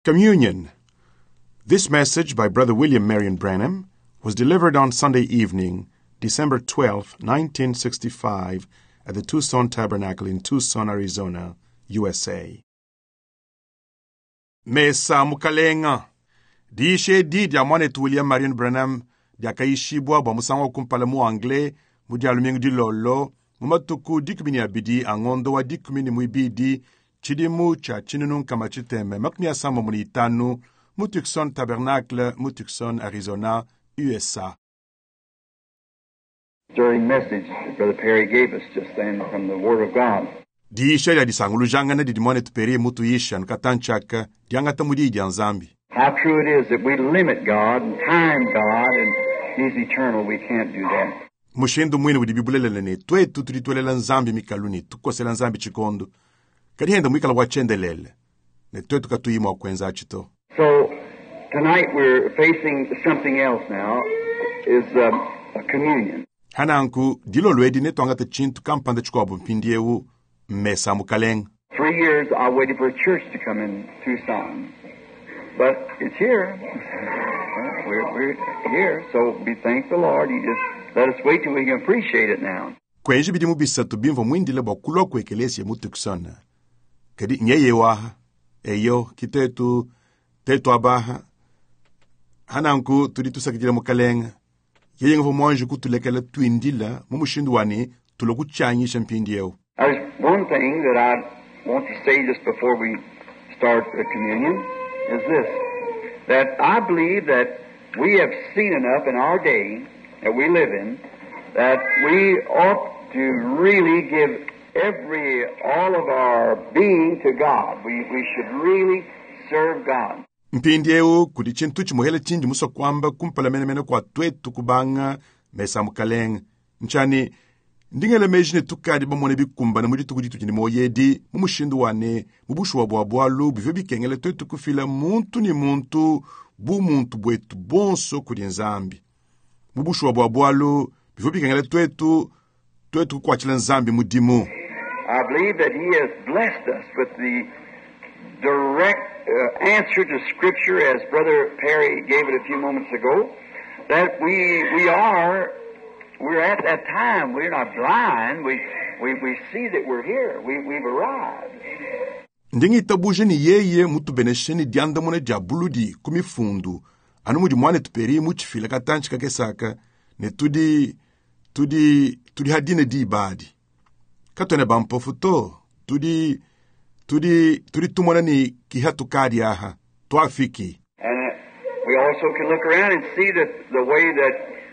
Communion. This message by Brother William Marion Branham was delivered on Sunday evening, December 12, 1965, at the Tucson Tabernacle in Tucson, Arizona, USA. Mesa mukalenga. Dishe di dia mwanetu William Marion Branham dia kaishibwa ba musango kumpala mu anglais mu dia lumingu di lolo mumatuku dikumini abidi angondo wa dikumini muibidi chidimu cha chinunun kamachiteme makni asamba muni itanu mu Tucson Tabernacle mu Tucson, Arizona, USA. Stirring message that Brother Perry gave us just then from the Word of God. Diisha ya disangulu jangana di mwanetu peri mutu isha nkatanchaka diangata mudi di anzambi. How true it is that we limit God and time God, and He's eternal. We can't do that. Mushindu mwini wudi bibulele ne twetu tulituelela nzambi mikaluni tukosela nzambi chikondo kadihenda mwikala wachendelele ne twetu katuyima wakwenza achito. So tonight we're facing something else now, is a communion. Hananku dilo lwedi ne twangata chintu kampanda chikobu mpindiewu mesa mukaleng. 3 years I waited for a church to come in Tucson, but it's here. We're here, so we thank the Lord. He just let us wait till we can appreciate it now. Kwenji bidimu bisatu bimvo mwindile bakulo kwekelesi mu Tucson. Kadi nyeye waha eyo kitetu tetu abaha hananku tulitusakijila mukalenga yeye ngvo mwanju kutulekela twindila mumushindu wani tulokuchanyisha mpindieu. There's one thing that I want to say just before we start the communion is this, that I believe that we have seen enough in our day that we live in that we ought to really give all of our being to God. We should really serve God. Mpindieu kudi chintu chimuhele chinji muso kwamba kumpala mene kwa twetu kubanga mesa mukalenga nchani ndingele mejine tukadi bamone bikumba na mujitu kujitu jini moyedi mumushindu wane mubushu wabuabualu bivyo bikengele twetu kufila muntu ni muntu bu muntu bwetu bonso kudi nzambi mubushu wabuabualu bivyo bikengele twetu kwa chile nzambi mudimu. I believe that He has blessed us with the direct answer to Scripture, as Brother Perry gave it a few moments ago, that we're at that time. We're not blind. We see that we're here. We've arrived. Ndingi tabuje ni yeye mutu benesheni dianda mone diabuludi kumifundu. Anu muji mwane tuperi muchifila katanchi kakesaka ne tudi hadine di ibadi. Katone bampofuto tudi tumona ni kihatu kadi aha tuafiki. And we also can look around and see that the way that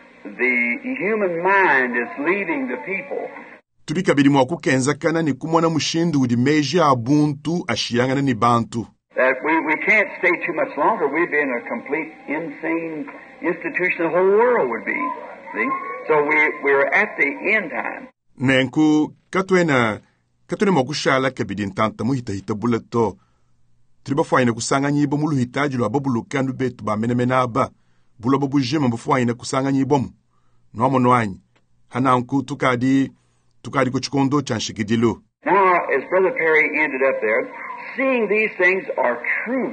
the human mind is leading the people. Tudi kabidi mwaku kenza kana ni kumona mushindu udi meji abuntu ashiyangana ni bantu. That we can't stay too much longer. We'd be in a complete insane institution the whole world would be. See? So we're at the end time. Nenku katwene mwakushala kabidi ntanta muhita buleto. Triba fwaine kusanga nyibo mulu hitaji lwa babulu kandu betu ba menemena aba. Bula babu jema mfwaine kusanga nyibomu. Nwamo nwanyi. Hananku tukadi kuchikondo chanshikidilu. Now, as Brother Perry ended up there, seeing these things are true.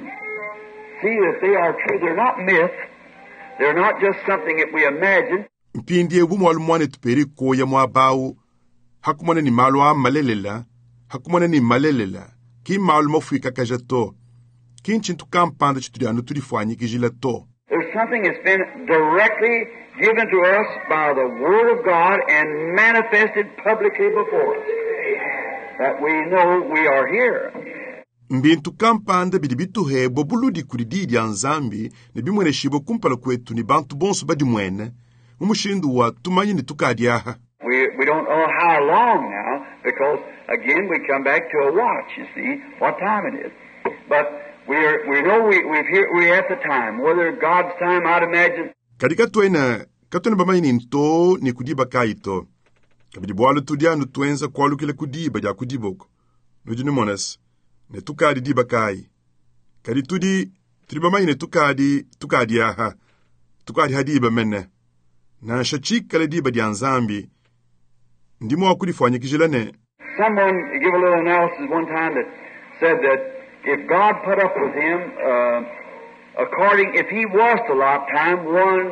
See that they are true. They're not myth. They're not just something that we imagine. Mpindie bumwalu mwane tuperi koya mwabau. Hakumane ni malwa malelela. Hakumane ni malelela. Ki malu mofika kajato. Ki nchintu kampanda chitudianu tudifwanyi kijilato. There's something that's been directly given to us by the Word of God and manifested publicly before us, that we know we are here. Mbintu kampanda bidibitu hebo buludi kurididi anzambi ne bimwene shibo kumpala kwetu ni bantu bonso badi mwene umushindu wa tumanyi ni tukadi aha. We don't know how long now, because again we come back to a watch, you see, what time it is. But we know we're at the time. Whether God's time, I'd imagine. Kadika tuena bamayi ni nto ni kudiba kaito. Kabidi bwalo tudianu tuenza kwalu kile kudiba ja kudiboko. Nujini mones. Ne tukadi diba kai. Kadi bamayi ne tukadi aha. Tukadi hadiba mene. Na shachik kale diba di anzambi. Ndimo wakudifanya kijilane. Someone gave a little analysis one time that said that if God put up with him, according, if he was to lifetime,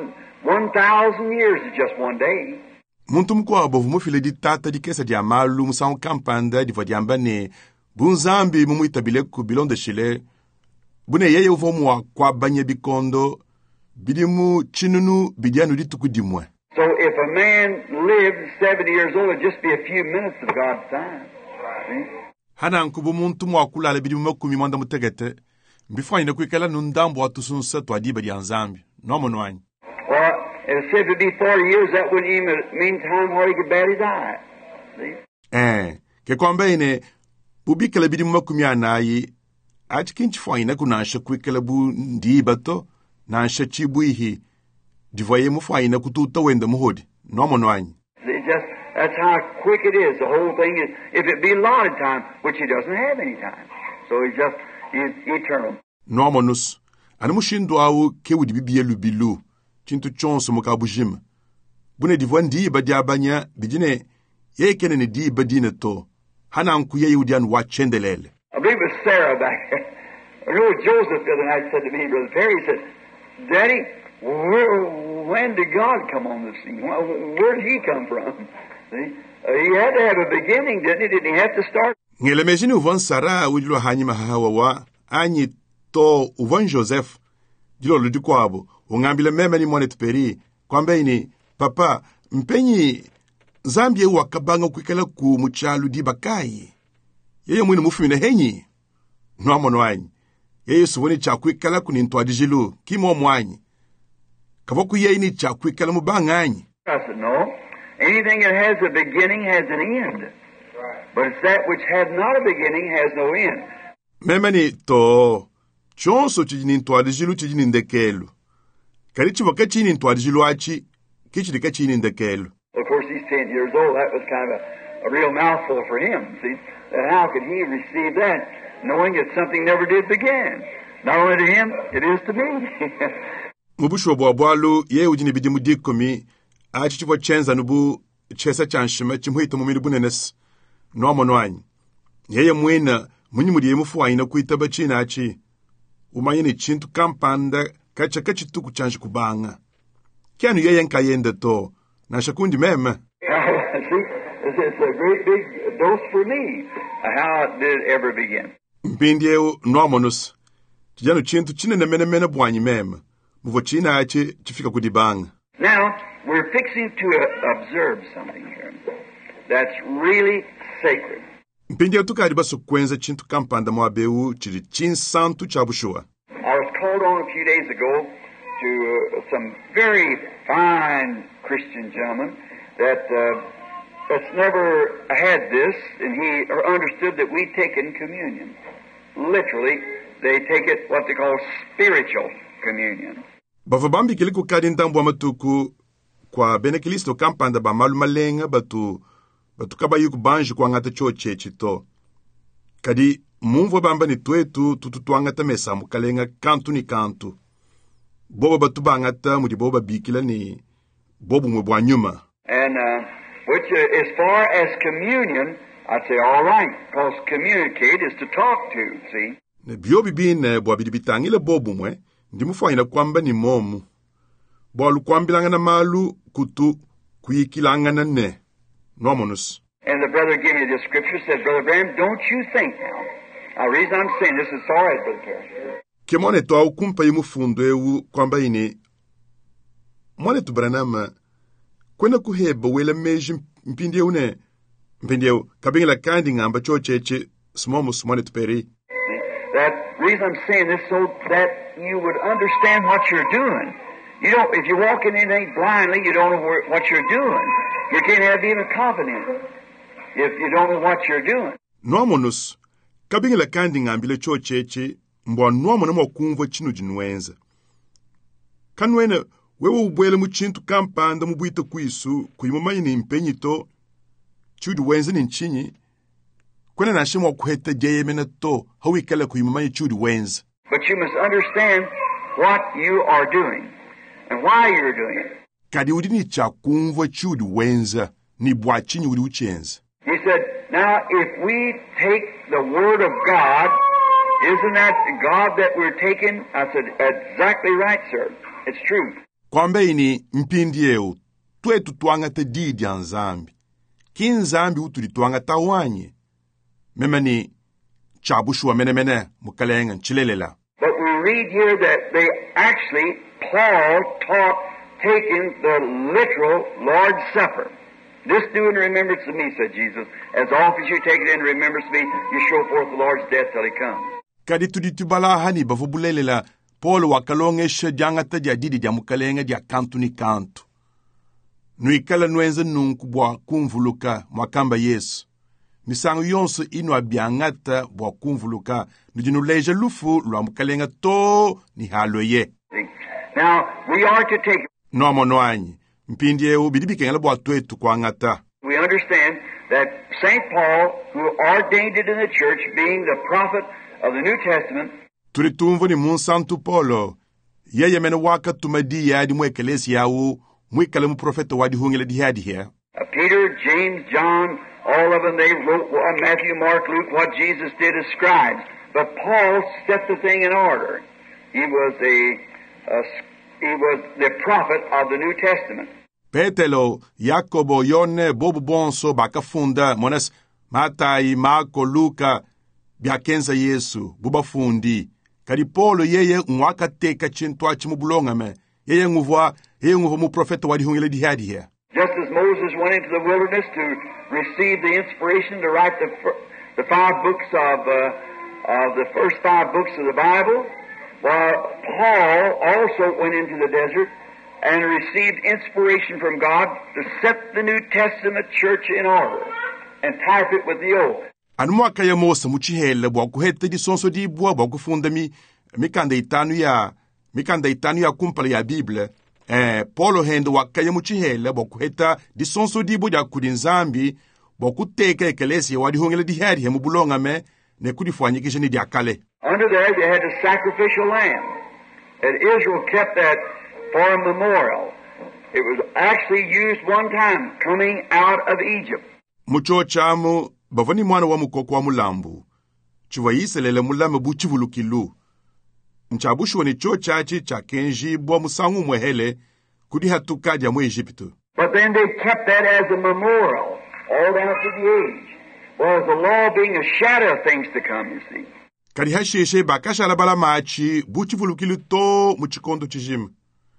1,000 years is just one day. Muntu mkwabo vumufile di tata di kesa di amalu musa kampanda di vadiamba ne bunzambi mumuitabile ku bilonde shile bune yeye uvomwa kwa banye bikondo bidimu chinunu bidianu di tukudimwe. So if a man lived 70 years old, it'd just be a few minutes of God's time. See? Hana nkubu muntu mwakula le bidimu makumi mwanda mutegete mbifwa ina kuikala nundambo watusunsa tuadiba di anzambi nomo nwani. Well, if it would be 40 years, that wouldn't even mean time where he could bat his eye. See? Ke kwamba ine bubikala bidimu makumi anayi atikinchi fwa ina kunansha kuikala bu ndiba to nansha chibu ihi divoye mufwa ina kututa wenda muhodi nomo nwani. That's how quick it is. The whole thing is, if it be allotted time, which he doesn't have any time. So he's eternal. Nomo nus. Animushindo awu kewudi bibiye lubilu. Chintu chonso mukabujima. Bune divwa ndiba diabanya bijine yekene ni diba dine to. Hana ankuye yudian wachendelele. I believe it was Sarah back there. I know Joseph the other night said to me, Brother Perry, he said, Daddy, when did God come on the scene? Where did he come from? See? He had to have a beginning, didn't he? Didn't he have to start? Ngele mejini uvan Sarah ujilo hanyima hahawa anyi to uvan Joseph. Jilo ludiko abo. Ungambile meme ni mwane tuperi. Kwambe ini, papa, mpenyi Zambie wakabanga kwikala ku muchalu di bakai. Yeye mwini mufumine henyi. Noamo nwanyi. Yeye suwani cha kwikala kunintwa dijilu. Kimo mwanyi. Kavoku yeye ni cha kwikala mubanganyi. I said, no. Anything that has a beginning has an end. But it's that which had not a beginning has no end. Memeni to chonso chijini ntwadijilu chijini ndekelu. Karichi wakachini ntwadijilu achi kichi chini ndekelu. Of course, he's 10 years old. That was kind of a real mouthful for him. See, that how could he receive that, knowing that something never did begin? Not only to him, it is to me. Mubushu bwabwalu ye ujini bidimu dikomi achi chivo chenza nubu chesa chanshima chimhuita mumini bunenes noamo nwanyi. Yeye mwena munyi mudiye mufuwa ina kuitaba china achi umayini chintu kampanda kacha kachituku chanshi kubanga. Kianu yeye nka yende to na shakundi meme. See, it's a great big dose for me, how it did ever begin. Mpindie noamonus. Chijanu chintu chine na mene bwanyi meme. Muvo china achi chifika kudibanga. Now, we're fixing to observe something here that's really sacred. Mpindie tukariba sukwenza chintu kampanda mwabeu chiri chinsantu chabushua. I was called on a few days ago to some very fine Christian gentleman that's never had this, and he understood that we take in communion. Literally, they take it what they call spiritual communion. Bavabambi kiliku kadi ntambu wa matuku kwa benekilisto kampanda ba malu malenga batu kaba yuku banji kwa ngata choche chito. Kadi mumvo bamba ni tuetu tututuangata mesa mukalenga kantu ni kantu. Boba batu bangata mudi boba bikila ni bobu mwebwa nyuma. And which as far as communion, I'd say all right, because communicate is to talk to, see? Ne biobi bine bwa bidibitangile bobu mwe, ndimufuwa kwamba ni momu. Bwalu kwambilanga na malu kutu kuyikilanga na ne. Nomonus. And the brother gave me this scripture, said, Brother Branham, don't you think now. The reason I'm saying this is all right, Brother Terry. Kemone to au kumpa yimu fundo ewu kwamba ini. Mwane tu Branham, kwena kuheba wela meji mpindie une. Mpindie kabingila kandi ngamba chocheche smomu smone tu peri. That reason I'm saying this so that you would understand what you're doing. You don't, if you walk in anything blindly, you don't know what you're doing. You can't have even confidence if you don't know what you're doing. Nomonus, kabingila kandi ngambile chocheche mbwa nuomo na mwakumva chinu jinwenza. Kanwene, wewe ubwele muchintu kampanda mubuita kuisu, kuimumanyi ni impenyito, chudu wenza ni nchinyi, kwene na shimwa kuheta jeye mena to, hawikala kuimumanyi chudu wenza. But you must understand what you are doing, and why you're doing it. Kadi udini cha kumva chudu wenza, ni bwachinyi udi uchenza. He said, now if we take the Word of God Isn't that God that we're taking? I said, exactly right, sir. It's true. Kwamba ini mpindi eu twetu twanga te didi ya nzambi. Ki nzambi utuli twanga ta wanye. Memani chabushua mene mukalenga nchilelela. But we read here that they actually, Paul taught taking the literal Lord's Supper. This do in remembrance of me, said Jesus. As often as you take it in remembrance of me, you show forth the Lord's death till he comes. Kadi tuditubala hani bavubulelela Paul wakalongesha jangata dia didi dia mukalenga dia kantu ni kantu. Nuikala nuenze nunkubwa kumvuluka mwakamba Yesu. Misangu yonso inu abiangata bwa kumvuluka nujinuleja lufu lwa mukalenga to ni haloye. Now, we are to take... No monwanyi. Mpindi eu bidibikengela bwa twetu kwa ngata. We understand that St. Paul, who ordained it in the church, being the prophet of the New Testament, tulitumvo ni Monsanto Paulo. Yeye mene waka tumadi yadi mwekelesi yawu, mwikale muprofeta wadi hungele di hadi here. Peter, James, John, all of them, they wrote Matthew, Mark, Luke, what Jesus did as scribes. But Paul set the thing in order. He was the prophet of the New Testament. Petelo, Jacobo, Yone, Bobo Bonso, Bakafunda, Monas, Matai, Marco, Luca, Biakenza Yesu, Bubafundi. Kadi Paulo yeye mwaka teka chintwa chimubulonga me. Yeye nguvu mu profeta wadi hungele di hadi here. Just as Moses went into the wilderness to receive the inspiration to write the 5 books of the first 5 books of the Bible, while Paul also went into the desert and received inspiration from God to set the New Testament church in order and type it with the old. Anumwaka ya Mose muchihele bwa kuhete di sonso di bwa kufunda mikanda itanu ya kumpala ya Biblia. Paulo hendo wakaya muchihele bwa kuheta di sonso di bwa kudinzambi bwa kuteka ekelesi wadi hongele di heri hemu bulonga me ne kudifwanyikisha ni diakale. Under there they had a sacrificial lamb. And Israel kept that for a memorial. It was actually used one time coming out of Egypt. Mucho chamu bavani mwana wa mukoko wa mulambu. Chiwa yiselele mulame buchivulukilu. Mchabushu wani cho chachi cha kenji bwa musangu mwehele kudi hatuka dia mu Egyptu. But then they kept that as a memorial all down to the age. Whereas the law being a shadow of things to come, you see. Kadi hasheshe bakasha labala machi buchivulukilu to muchikondo chijim.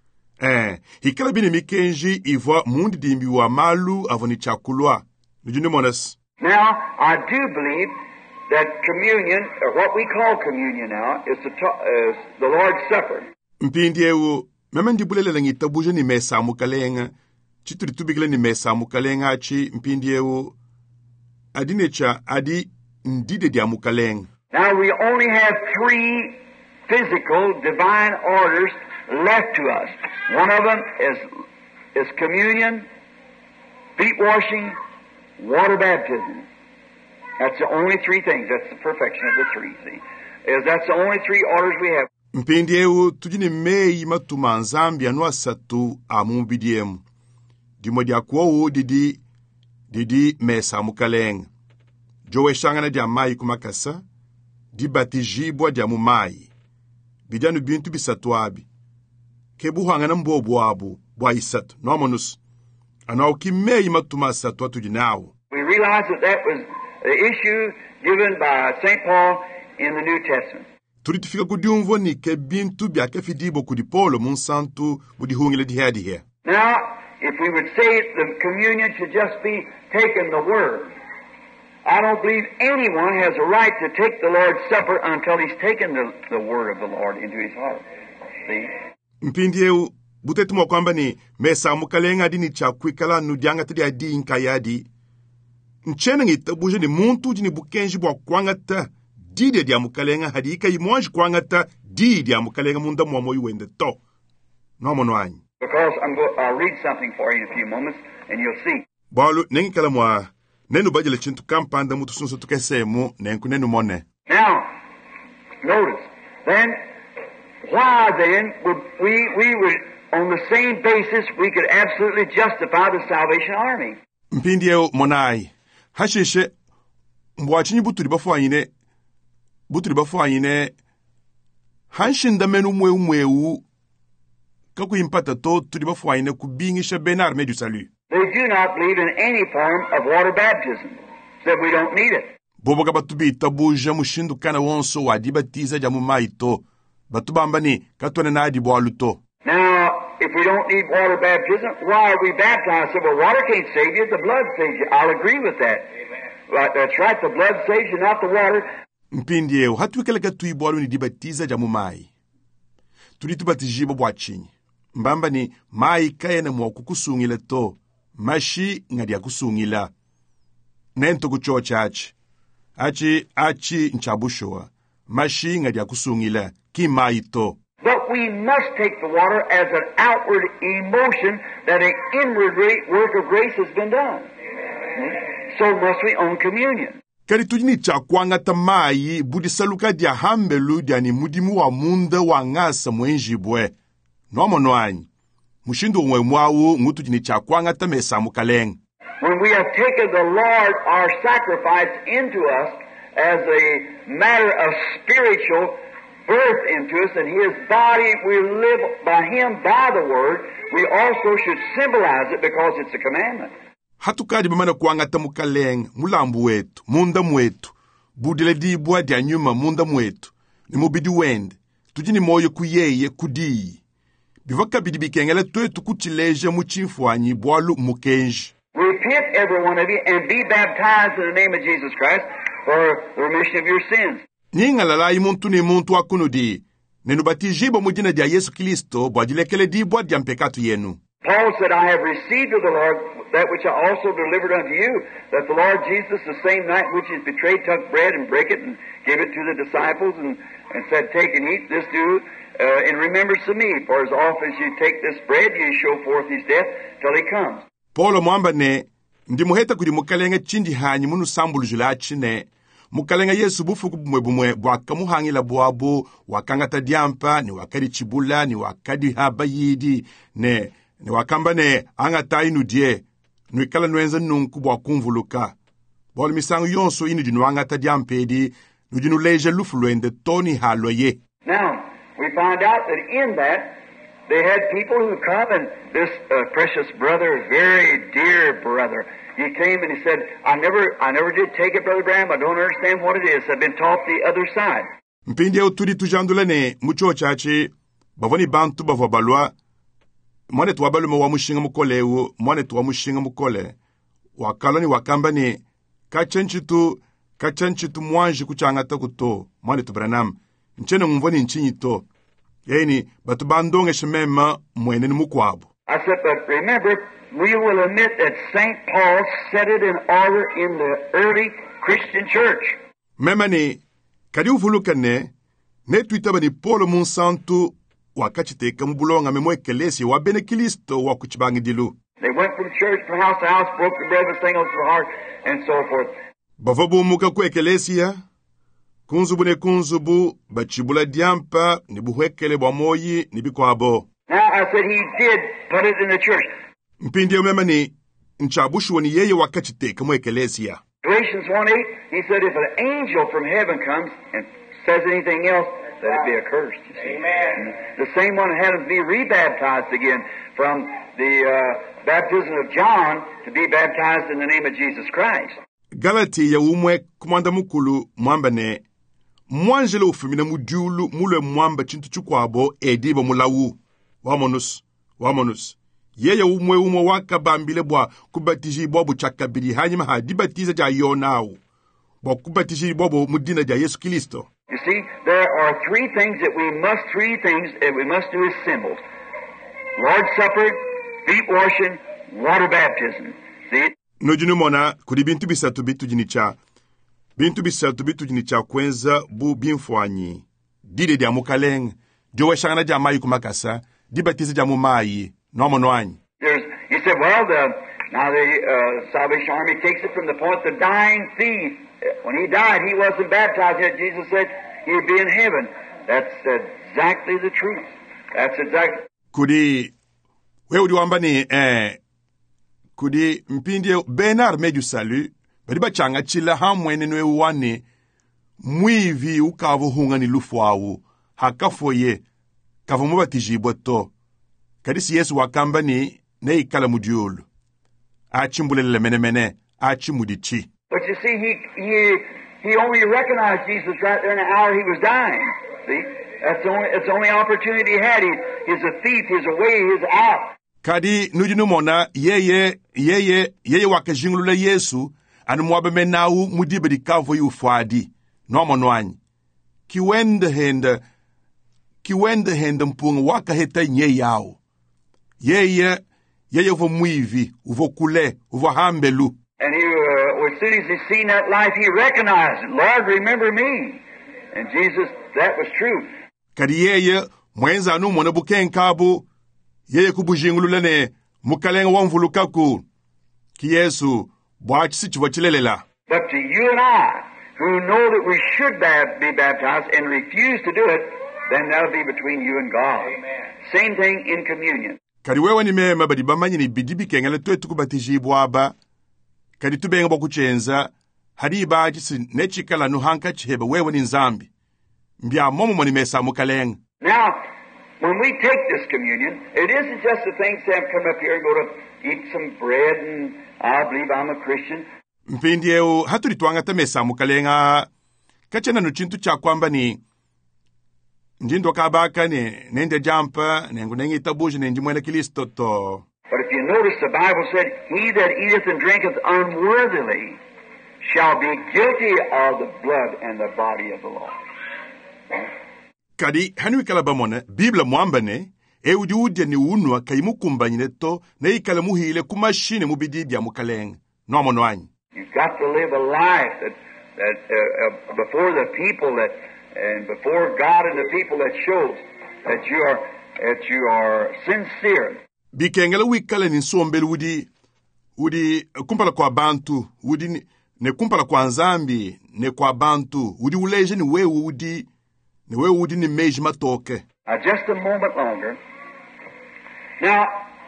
Hikala bini mikenji iwa mundi dimbi wa malu avoni chakulwa. Nujune monas. Now, I do believe that communion, or what we call communion now, is the Lord's Supper. Mpindi ewu, memendi bulele ngita buje ni mesa mukalenga, chituri tubigile ni mesa mukalenga chi mpindi ewu, adinecha adi ndide dia mukalenga. Now, we only have 3 physical divine orders left to us. One of them is communion, feet washing, water baptism. That's the only 3 things. That's the perfection of the 3, see. That's the only 3 orders we have. Mpindi ewu tujini mei matuma nzambi anua satu amumbidiemu. Dimodi akuowu didi mesa mukalenga. Jowe shangana dia mai kumakasa, di batijibwa dia mumai. Bidianu bintu bisatu abi. Kebu hangana mbobo abu, bwa isatu, nomonus. Anao kimei matuma satu atujinawo. We realize that was the issue given by St. Paul in the New Testament. Turitifika kudiumvo ni ke bintu bia kefidibo kudi Paulo Monsanto budi hungile di hadi here. Now, if we would say the communion should just be taking the Word, I don't believe anyone has a right to take the Lord's Supper until he's taken the Word of the Lord into his heart. See? Mpindi eu butetu mwa kwamba ni mesa mukalenga dini cha kwikala nudianga tadi adi inkayadi. Nchene ngita buje ni muntu jini bukenji bwa kwangata dide dia mukalenga hadi ika imonji kwangata dide dia mukalenga munda mwa moyu wende to. No mono anyi. Because I'll read something for you in a few moments and you'll see. Balu nengi kala mwa nenu bajele chintu kampanda mutu sunso tukesemu nenku nenu mone. Now, notice, then, why then would we would, on the same basis, we could absolutely justify the Salvation Army. Mpindi eo monai. Hashishe, mwachinyi buturi bafwanyine, butuli bafwanyine hanshinda menu mweu kakuimpata to tuli bafwanyine kubingisha Bernard Medio Salut. They do not believe in any form of water baptism. Said we don't need it. Boboga batubita buja mushindu kana wonso wadibatiza jamu maito. Batubambani katwane na adi bwaluto. Now, if we don't need water baptism, why are we baptized? So, well, water can't save you, the blood saves you. I'll agree with that. Right, that's right, the blood saves you, not the water. Mpindieo, hatuikeleka tuibwalu ni dibatiza jamu mai. Tulitubatijibo bwachinyi. Mbamba ni mai kaya na mwa kukusungila to. Mashi ngadi ya kusungila. Nento kuchocha achi nchabushoa. Mashi ngadi ya kusungila. Ki mai to. But we must take the water as an outward emotion that an inward work of grace has been done. So must we on communion. Kari tujini chakwanga tamai budisaluka dia hambelu dia ni mudimu wa munda wa ngasa mwenjibwe. Nomo noanyi. Mushindu mwawu ngutujini chakwanga tamesa mukaleng. When we have taken the Lord, our sacrifice, into us as a matter of spiritual birth into us, and His body, we live by Him, by the Word, we also should symbolize it because it's a commandment. Hatukadi bamana kuangata mukaleng, mulambu wetu, munda mwetu, budile dibwa dia nyuma munda mwetu, ni mubidi wende, tujini moyo kuyeye kudii. Bivaka bidi bikengele twetu kuchileja muchimfuanyi bwalu mukenji. Repent, every one of you, and be baptized in the name of Jesus Christ for the remission of your sins. Ninga lalai muntu ni muntu akunudi, nenubatijibo mujina dia Yesu Kristo, bwadilekele dibwa dia mpekatu yenu. Paul said, I have received of the Lord that which I also delivered unto you, that the Lord Jesus, the same night which He is betrayed, took bread and brake it and gave it to the disciples and said, take and eat, this do in remembrance of me. For as often as you take this bread, you show forth His death till He comes. Paulo mwamba ne, ndi muheta kuri mukalenga chindi hanyi munu sambulu julachi ne, mukalenga Yesu bufu kubumwe bwaka muhangila buabu, wakangata diampa, ni wakadi chibula, ni wakadi habayidi, ni wakamba ne, angata inu die, nwikala nwenza nunku bwa kumvuluka. Bwali misangu yonso inu dinu angata diampedi, nudinu leje lufuluende toni haloye. Now, we find out that in that, they had people who come, and this precious brother, very dear brother, he came and he said, I never did take it, Brother Branham. I don't understand what it is. I've been taught the other side. Mpindi utudi tujandulane, mucho chachi, bavoni bantu bavabalwa, mwane tuwabalu mwa mushinga mukoleu, mwane tuwa mushinga mukole, wakalani wakamba ni, kachanchitu mwanji kuchangata kuto, mwane tu Branham, nchene mvoni nchinyi to, yani batu bandonge shemema mwene ni mukwabu. I said, but remember, we will admit that St. Paul set it in order in the early Christian church. Mema ni, kadi uvuluka ne tuitaba ni Paulo munsantu wakachiteka mbulonga memwe kelesi wa bene Kristo wa kuchibangidilu. They went from church from house to house, broke the bread with singles of the heart, and so forth. Bavabu muka kwe kelesia, kunzubu ne kunzubu, bachibula diampa, ni buhekele bwa moyi, ni bikwabo. Now, I said he did put it in the church. Mpindi umema ni, nchabushu wani yeye wakachiteka mwe kelesia. Galatians 1:8, he said, if an angel from heaven comes and says anything else, let it be accursed. You see. Amen. The same one had to be rebaptized again from the baptism of John to be baptized in the name of Jesus Christ. Galati ya umwe kumanda mukulu mwamba ne, mwanjele ufumina mudiulu mule mwamba chintu chukwabo ediba mulawu. Wamonus. Yeye umwe waka bambile bwa kubatiji bobu chakabili hanyima hadibatiza ja yonau. Bwa kubatiji bobu mudina ja Yesu Kristo. You see, there are three things that we must do as symbols. Lord's Supper, feet washing, water baptism. See? Nojinu mona kuri bintu bisatu bitu jinicha kwenza bu binfwanyi. Dide dia mukaleng, jowe shangana ja mayi kumakasa, dibatiza ja mumayi, nomo noanyi. He said, well, now the Salvation Army takes it from the point the dying thief, when he died, he wasn't baptized yet. Jesus said he'd be in heaven. That's exactly the truth. That's exactly. Kudi, wewe udiwambani, kudi mpindi Bernard Medio Salut, badiba changa chila hamwene nwe uwane, mwivi ukavo hunga ni lufuawu hakafoye kavo mubatijibwa to kadisi Yesu wakamba ni ne ikala mudiulu achimbulele menemene achimudichi. But you see, he only recognized Jesus right there in the hour he was dying. See, that's the only opportunity he had. He's a thief. He's away. He's out. Kadi nujinu mona yeye wakajingulula Yesu anu mwabe menawu mudibe di kavo yu fuadi no monwanyi kiwende hende mpunga waka heta nye yao yeye uvo mwivi uvo kule uvo hambelu. And as soon as he seen that life, he recognized it. Lord, remember me. And Jesus, that was true. Kadi yeye mwenza anu mwana bukenkabu yeye kubujingulula ne mukalenga wamvulukaku ki Yesu bwachisi chivachilelela. But to you and I, who know that we should be baptized and refuse to do it, then that'll be between you and God. Amen. Same thing in communion. Kadi wewe ni mema badi bamanyi ni bidibi kengele twetu kubatijibwa aba kadi tubenga bakuchenza hadi bachisi nechikala nuhanka chiheba wewe ni nzambi mbya momo mwani mesa mukalenga. Now, when we take this communion, it isn't just the thing to come up here and go to eat some bread and I believe I'm a Christian. Mpindieu haturi tuangata mesa mukalenga kachena nuchintu cha kwamba ni njindo kabaka nende jampa nengu nengi tabuji nenji mwele kilisto to. But if you notice, the Bible said, he that eateth and drinketh unworthily shall be guilty of the blood and the body of the Lord. Kadi hanu ikala bamone Biblia mwambane udiudia ni unwa kaimu kumbanyine to na ikala muhile kumashine mubidibia mukalenga no monwanyi. You've got to live a life that before the people and before God and the people that shows that you are sincere. Bikengela wikala ni sombelu udi kumpala kwa bantu ne kumpala kwa nzambi ne kwa bantu uleje ni wewe udi ni meji matoke. Just a moment longer. Now,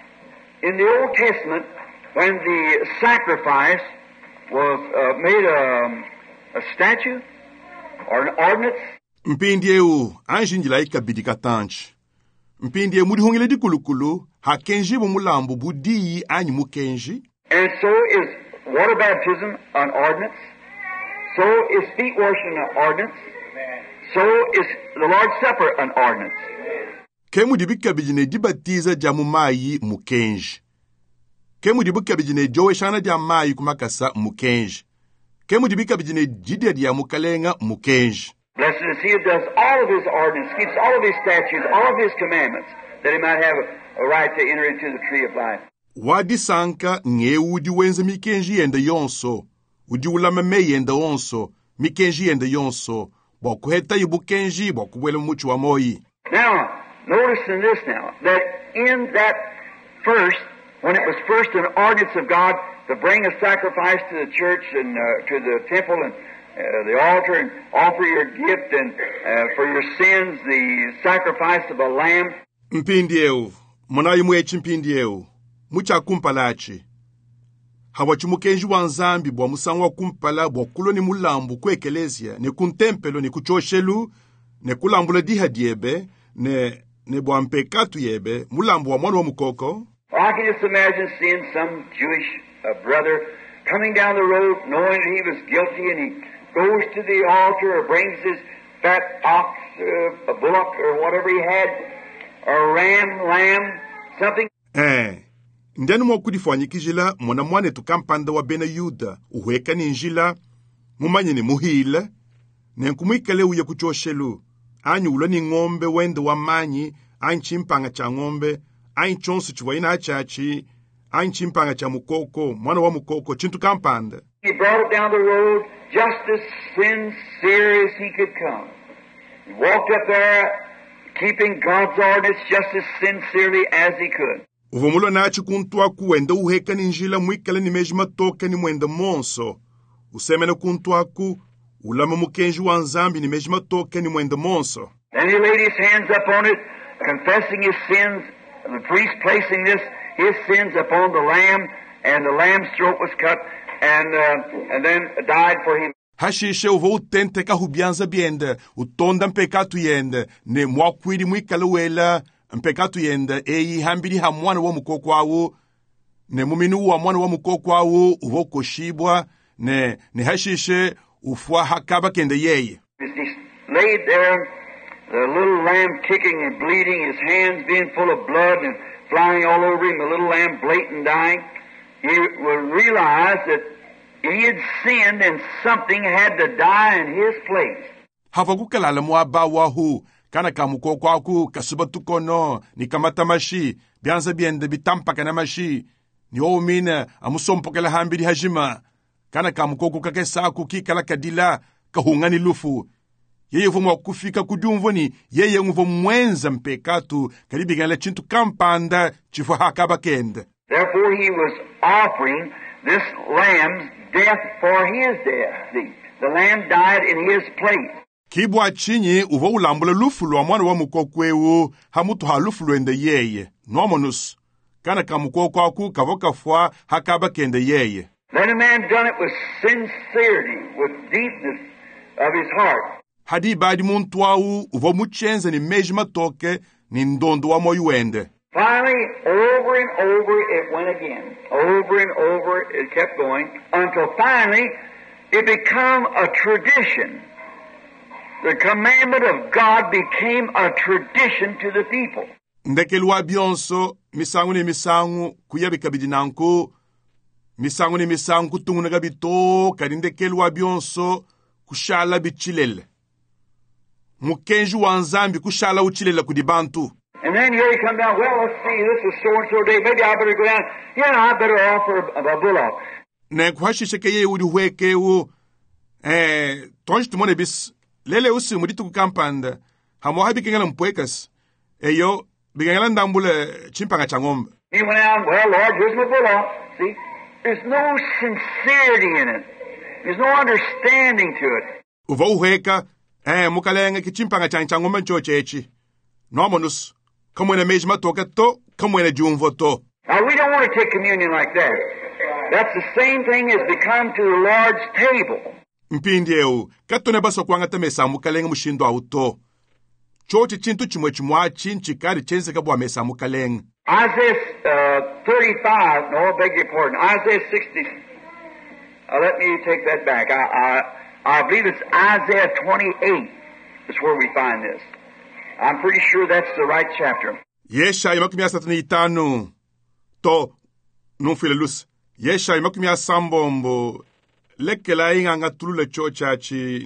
in the Old Testament, when the sacrifice was made a statue or an ordinance. Mpindieu anjinjila ikabidi katanchi. Mpindieu mudi hongele di kulukulu hakenji mulambu budi anyi mukenji. And so is water baptism an ordinance. So is feet washing an ordinance. So is the Lord's Supper an ordinance. Kemu di bikabijine dibatiza jamu mayi mukenji. Kemu di bikabijine jowe shana dia mayi kumakasa mukenji. Kemu di bikabijine jide dia mukalenga mukenji. Blessed is he who does all of his ordinances, keeps all of his statutes, all of his commandments, that he might have a right to enter into the tree of life. Wadi sanka nge udi wenze mikenji yende yonso. Udi ulameme yende onso. Mikenji yende yonso. Boku heta yubukenji, boku wele muchu wa moi. Now, notice in this now, that in that first, when it was first an ordinance of God to bring a sacrifice to the church and to the temple and the altar and offer your gift and for your sins, the sacrifice of a lamb. Mpindieu, monayi mwechi mpindieu, mucha kumpalachi. Hawachi mukenji wanzambi bwa musangwa kumpala bwa kulo ni mulambu kwe ekelezia, ne kuntempelo ni kuchoshelu, ne kulambula diha diebe, ne bwa mpekatu yebe, mulambu wa mwana wa mukoko. I can just imagine seeing some Jewish brother coming down the road knowing that he was guilty and he goes to the altar or brings his fat ox, a bullock or whatever he had, or a lamb, something. Ndenu mwakudifanyikijila mwana mwane tukampanda wa bena Yuda, uweka ni njila, mumanye ni muhila, nenkumwikale uye kuchoshelu, anyu ula ni ngombe wende wa manyi, anchimpanga cha ngombe, anchonsu chiwaina achachi, anchimpanga cha mukoko, mwana wa mukoko, chintu kampanda. He brought it down the road just as sincere as he could come. He walked up there keeping God's ordinance just as sincerely as he could. Uvumulo nachi kuntua kuwenda uheka ni njila mwikale ni meji matoke ni mwenda monso. Usemene kuntua ku ulama mukenji wa nzambi ni meji matoke ni mwenda monso. Then he laid his hands upon it, confessing his sins, the priest placing his sins upon the lamb, and the lamb's throat was cut, and then died for him. hashishe uvo utente kahubianza biende utonda mpekatu yende ne mwakwiri mwikala wela mpekatu yende eyi hambiri ha mwana wa mukoko awu ne muminu wa mwana wa mukoko awu uvo koshibwa ne hashishe ufwa hakaba kende yeye. He laid there, the little lamb kicking and bleeding, his hands being full of blood and flying all over him, the little lamb blatant dying. He would realize that he had sinned and something had to die in his place. Havakukalala mwaba wahu kana kamukoko aku kasubatukono ni kamatamashi bianza biende bitampaka na mashi ni omina amusompokela hambiri hajima kana kamukoko kakesaku kikala kadila kahungani lufu yeye vumwa kufika kudumvoni yeye nguvo mwenza mpekatu kalibigala chintu kampanda chifu hakaba kende. Therefore he was offering this lamb's death for his death. The lamb died in his place. Kibwa chinyi uvo ulambula lufu lwa mwana wa mukokwewu hamutu halufu lwende yeye nomonus kana kamukoko aku kavoka fwa hakaba kende yeye. Then a man done it with sincerity, with deepness of his heart. Hadi badi muntu wau uvo muchenze ni meji matoke ni ndondo wa moyo wende. Finally, over and over it went again. Over and over it kept going until finally it became a tradition. The commandment of God became a tradition to the people. Ndekelwa bionso misangu ni misangu kuyabika bidinanku misangu ni misangu tungunaga bito kadindekelwa bionso kushala bichilele mukenju wanzambi kushala uchilele kudibantu. And then here he come down, well, let's see, this is so-and-so day, maybe I better go down, I better offer a bullock. Ne kuhashisheke ye udi huweke u, tonji tumone bis, lele usi muditu kukampanda, hamo habi kengala mpwekas, yo, bigengala ndambule chimpanga changombe. He went out, well, Lord, here's my bullock. See, there's no sincerity in it. There's no understanding to it. Uva uweka, mukalenge kichimpanga changombe nchochechi. Nomonus, kamwene meji matoke to, kamwene jumvo to. Now, we don't want to take communion like that. That's the same thing as to come to the Lord's table. Mpindi eu, katone baso kwangata mesa mukalenge mushindo auto. Chochi chintu chimwe chimwa chinchi kari chense kabwa mesa mukalenge. Isaiah 35, no, I beg your pardon, Isaiah 60. Let me take that back. I believe it's Isaiah 28 is where we find this. I'm pretty sure that's the right chapter. Yesha imakumia satani itanu. To, nufile lus. Yesha imakumia sambombo. Lekela inga ngatulule chochachi.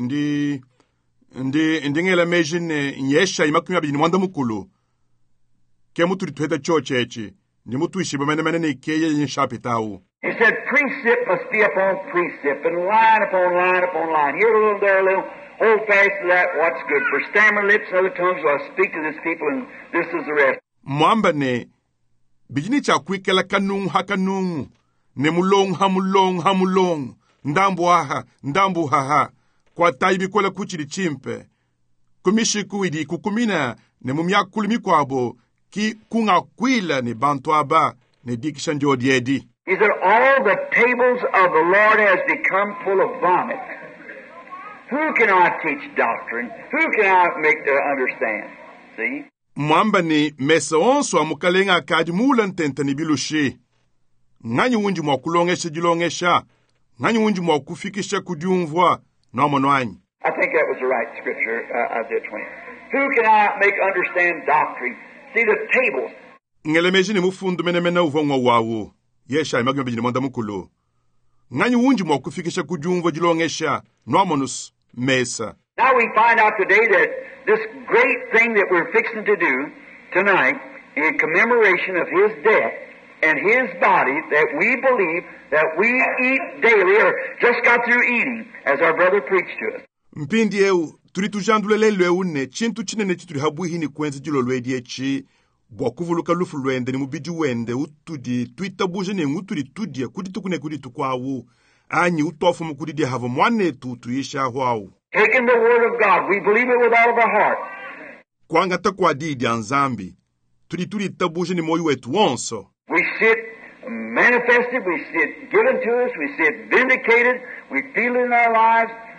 Ndi ngela mejine. Yesha imakumia bini mwanda mukulu. Ke mutu rituheta chochechi. Ndi mutu ishiba mene ne ikeye yinshapitau. He said, precept must be upon precept, and line upon line upon line. Here a little, there a little. Hold fast to that, what's good. For stammer lips and other tongues will I speak to this people, and this is the rest. Mwamba ne, bijini cha kwikela kanung hakanung, ne mulong hamulong, ndambu haha, kwa taibi kwela kuchiri chimpe. Kumishi kuidi kukumina, ne mumya kulimi kwabo, ki kunga kwila ne bantu aba, ne dikishanjo diedi. He said, all the tables of the Lord has become full of vomit. Who can I teach doctrine? Who can I make to understand? See? Mwamba ni mesa onso amukalenga akadi mula ntenta ni bilushi. Ngani unji mwa kulongesha jilongesha. Ngani unji mwa kufikisha kudiumvwa na mwanwanyi. I think that was the right scripture, Isaiah 20. Who can I make understand doctrine? See the tables. Ngelemeji ni mufundu mena uvongwa wawu. Yesha imagima bijini mwanda mukulu. Ngani unji mwa kufikisha kudiumvwa jilongesha na mwanus. Mesa. Now we find out today that this great thing that we're fixing to do tonight in commemoration of His death and His body that we believe that we eat daily or just got through eating as our brother preached to us. Mpindi eu, turitujandulele lweune, chintu chinene chituri habuhi ni kwenze jilo lwediechi, bwakuvuluka lufu lwende ni mubidi wende, utudi, tuitabuje ni nguturi tudia, kuditukune kuditukwaawu. Anyi utofu mukudidi havo mwane tuisha huau. Taking the word of God, we believe it with all of our heart. Kwangata kwa didi anzambi, turi tabuje ni moyo wetu wonso. We see it manifested, we see it given to us, we see it vindicated, we feel it in our lives,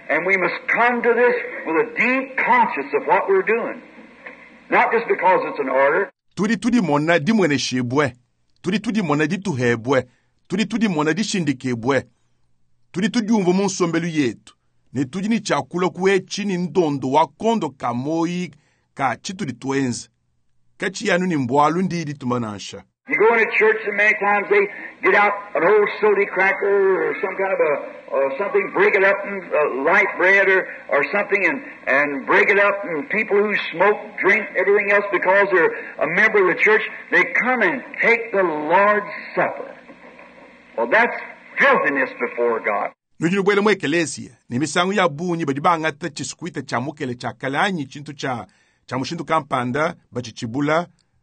And we must come to this with a deep conscience of what we're doing. Not just because it's an order. Tudi mona di mwene shibwe. Tudi mona di tuhebwe. Tudi mona di shindikebwe. Tudi umvo munsombelu yetu. Ne tudi ni chakula kwe chini ndondo wakondo kamoi ka chitudi tuenze. Kachi yanu ni mbwalu ndidi tumanansha. You go into church and many times they get out an old soda cracker or some kind of something, break it up in light bread or something and break it up, and people who smoke, drink, everything else because they're a member of the church, they come and take the Lord's Supper. Well, that's filthiness before God. Nujinu bwele mwe ekelesia, ni misangu ya bunyi badibanga ta chiskuita cha mukele cha kalanyi chintu cha mushintu kampanda bachichibula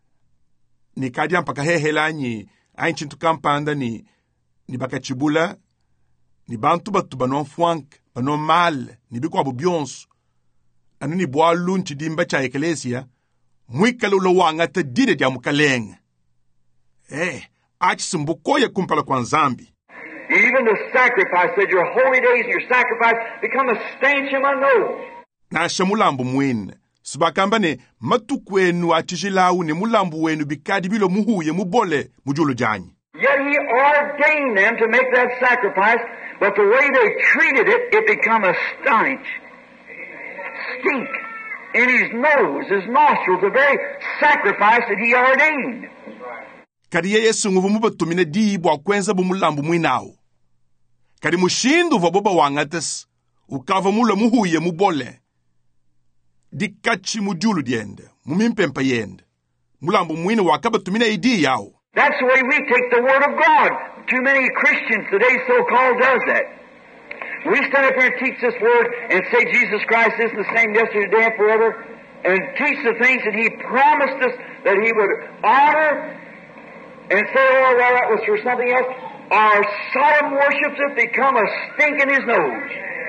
ni kadia mpaka hehelanyi ayin chintu kampanda ni bakachibula ni bantu batu banon fwank banon mal ni biko abu bionsu anu ni bwa lunchi dimba cha ekelesia mwikale ulo wanga ta dide dia mukaleng achisimbukoye kumpala kwa nzambi. Even the sacrifice, said your holy days and your sacrifice become a stench in my nose. Na shamulambu mwene subakamba ne matukwenu achijilawu ne mulambu wenu bikadi bilo muhuye mubole mujulu janyi. Yet he ordained them to make that sacrifice, but the way they treated it, it become a stench. Stink in his nose, his nostrils, the very sacrifice that he ordained. Kadi yeye sunguvu mubatumine diibu akwenza bumulambu mwinawo. Kadi mushindu vaboba wangates, ukava mula muhuye mubole. Dikachi mujulu diende, mumimpempa yende. Mulambu mwine wakaba tumine idi yao. That's the way we take the Word of God. Too many Christians today so-called does that. We stand up here and teach this Word and say Jesus Christ is the same yesterday, today, and forever, and teach the things that He promised us that He would honor and say, oh, well, that was for something else. Our Sodom worships it, become a stink in his nose.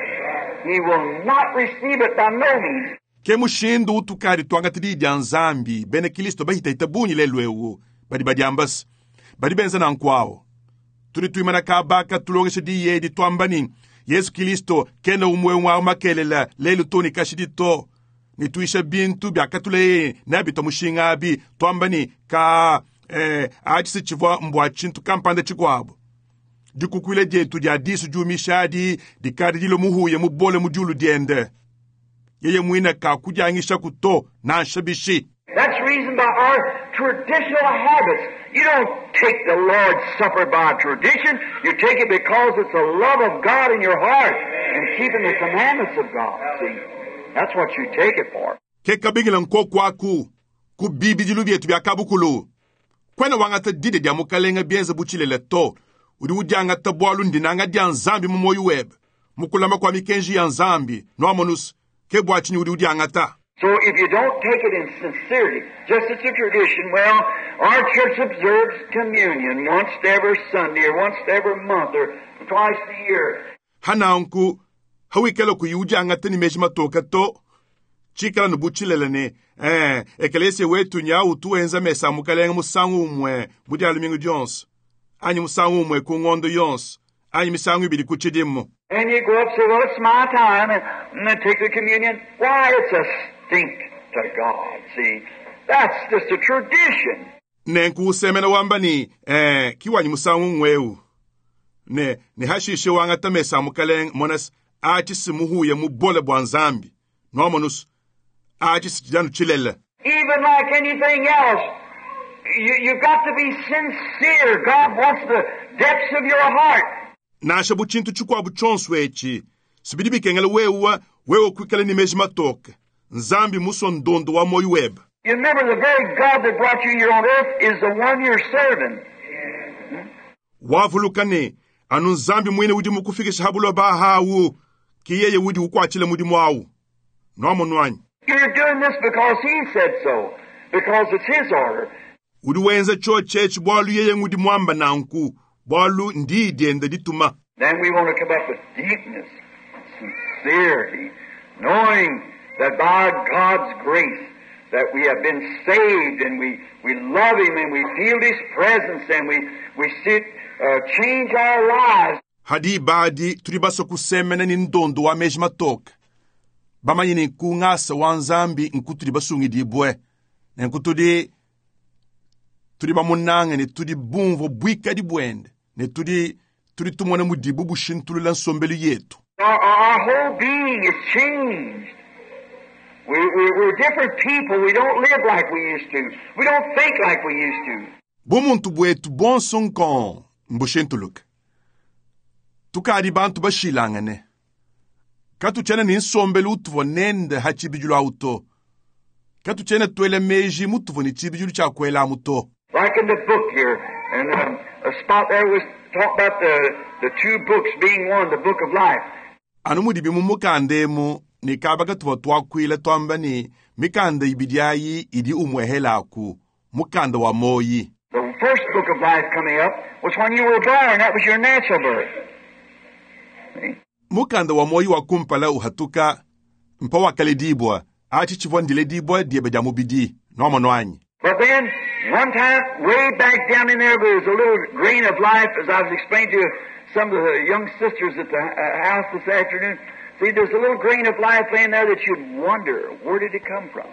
He will not receive it by no means. Ke mushindu utukari tuangatiri janzambi, bene Kilisto bahita itabunyi lelwewu, badi ambas, badi benza na nkwao. Turi tuimana kabaka tulogeshe di yedi tuambani, Yesu Kilisto kena umwe mwa makelela, lelu toni kashidito, ni tuisha bintu biakatule, nabi tomushingabi, tuambani ka, ajisi chivwa mbwa chintu kampanda chikwabu. Dikukwile jetu dia disu juu mishadi, dikadi dilo muhuye mubole mujulu diende. Yeye mwina ka kujangisha kuto na shabishi. That's the reason by our traditional habits. You don't take the Lord's Supper by tradition. You take it because it's the love of God in your heart and keeping the commandments of God. See, that's what you take it for. Keka bigila nkokwaku, kubibi dilu vyetu vya kabukulu. Kwena wangata dide dia mukalenga bienza buchile leto. Udi ujanga tabualu ndinanga dia nzambi mumoyu web. Mukulama kwa mikenji ya nzambi. No amonus, kebwa chini udi ujanga ta. So if you don't take it in sincerity, just as a tradition, well, our church observes communion once every Sunday or once every month or twice a year. Hanaunku, hawikelo kuyujanga tani meshima toka to. Chikala nubuchilele ne, ekelese wetu nya utuenza mesa mukalenga musangu umwe, budi alumingu Jones. Anyi musangu umwe kungondo Jones. Anyi misangu ibili kuchidimu. And you go up and say, well, it's my time, and then take the communion. Why, it's a stink to God, see. That's just a tradition. Nenku usemena wamba ni, kiwanyi musangu umweu. Ne hashishe wangata mesa mukalenga monas achisi muhuye mubole bwanzambi. No monus. Even like anything else, you've got to be sincere. God wants the depths of your heart. Nasha buchintu chukwa buchonsu echi. Sibidibi kengele wewe kwikale ni mejima toke. Nzambi muso ndondo wa moyu web. You remember the very God that brought you here on earth is the one you're serving. Wavulukane, anu nzambi mwene wudi mukufikisha habulo bahawu, kiyeye wudi ukwachile mudi mwawu. No monwanyi. You're doing this because He said so, because it's His order. Uduwenza cho chechi bwalu yeye ngudi mwamba nanku, bwalu ndidi ende dituma. Then we want to come up with deepness, sincerity, knowing that by God's grace that we have been saved and we love Him and we feel His presence and we see change our lives. hadi baadi tuli baso kusemene ni ndondo wa meji matoka bamanyini nkungasa wanzambi nkutuli basungi dibwe na nkutuli tuli bamunanga ne tuli bumvo bwika dibwende ne tuli tumwana mudibu bushintulu la nsombelu yetu. Our whole being is changed. We're different people. We don't live like we used to. We don't think like we used to. Bumuntu bwetu bonso nkon mbushintuluka. Tukadi bantu bashilangane. Katuchene ni nsombelu utuvo nende hachibijulu auto. Katuchene tuele meji mutuvo ni chibijulu cha kwela muto. Like in the book here, and a spot there was talk about the two books being one, the book of life. Anumudi bimumukandemu ni kabaga tuwa kwile twamba ni mikanda ibidiayi idi umwehela aku mukanda wa moyi. The first book of life coming up was when you were born. That was your natural birth. See? Mukanda wa moyi wa kumpala uhatuka mpa wakale dibwa achi chivondile dibwa diebe mubidi nomo noanyi. But then, one time, way back down in there was a little grain of life, as I was explaining to some of the young sisters at the house this afternoon. See, there's a little grain of life in there that you'd wonder, where did it come from?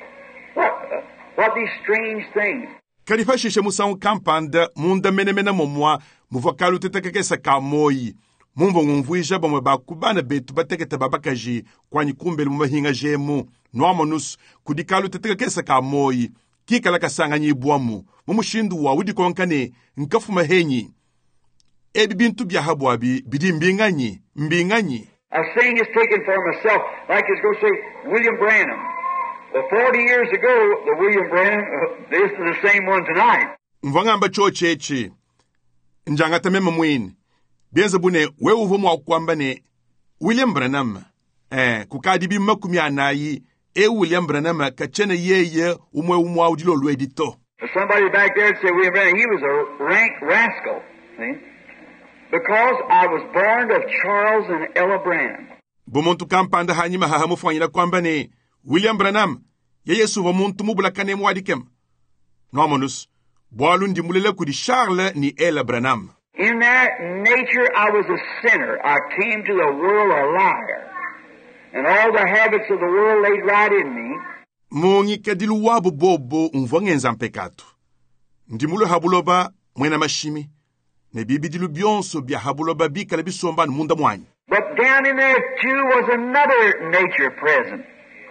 What these strange things? Kalifashishe musangu kampanda munda menemena momwa muvakalu tetekekesa kamoyi. Mumvo ngumvuisha bamwe bakubana betu batekete babakaji kwani kumbele mumahinga jemu noamonus kudikalu tetekekesa kamoyi. Kikala kasanga nyibwamu mumushindu wa wudi konkane nkafuma henyi ebi bintu bya habwabi bidi mbinganyi. A saying is taken for myself, like it's going to say William Branham. Well, 40 years ago, the William Branham, this is the same one tonight. Mvangamba chochechi njangata mema mwini bienza bune we uvumu wa kwamba ne William Branham kukadi bi makumi anayi William Branham kachene yeye umwe udilo lwedito. Somebody back there would say William Branham, he was a rank rascal, see? Because I was born of Charles and Ella Branham. Bumuntu kampanda hanyima hahamufanyira kwamba ne William Branham yeye suva muntu mubula kane mwadikem. Nomonus bwalu ndimulele kudi Charles ni Ella Branham. In that nature I was a sinner. I came to the world a liar. And all the habits of the world laid right in me. Mungi kadilu wabu bobo unvangenza mpekatu. Ndimulu habuloba mwena mashimi. Ne bibidilu bionso bia habuloba bika lebisomba munda mwanyi. But down in there too was another nature present.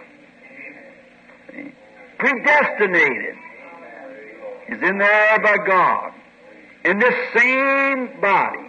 Predestinated. Is in there by God. In this same body.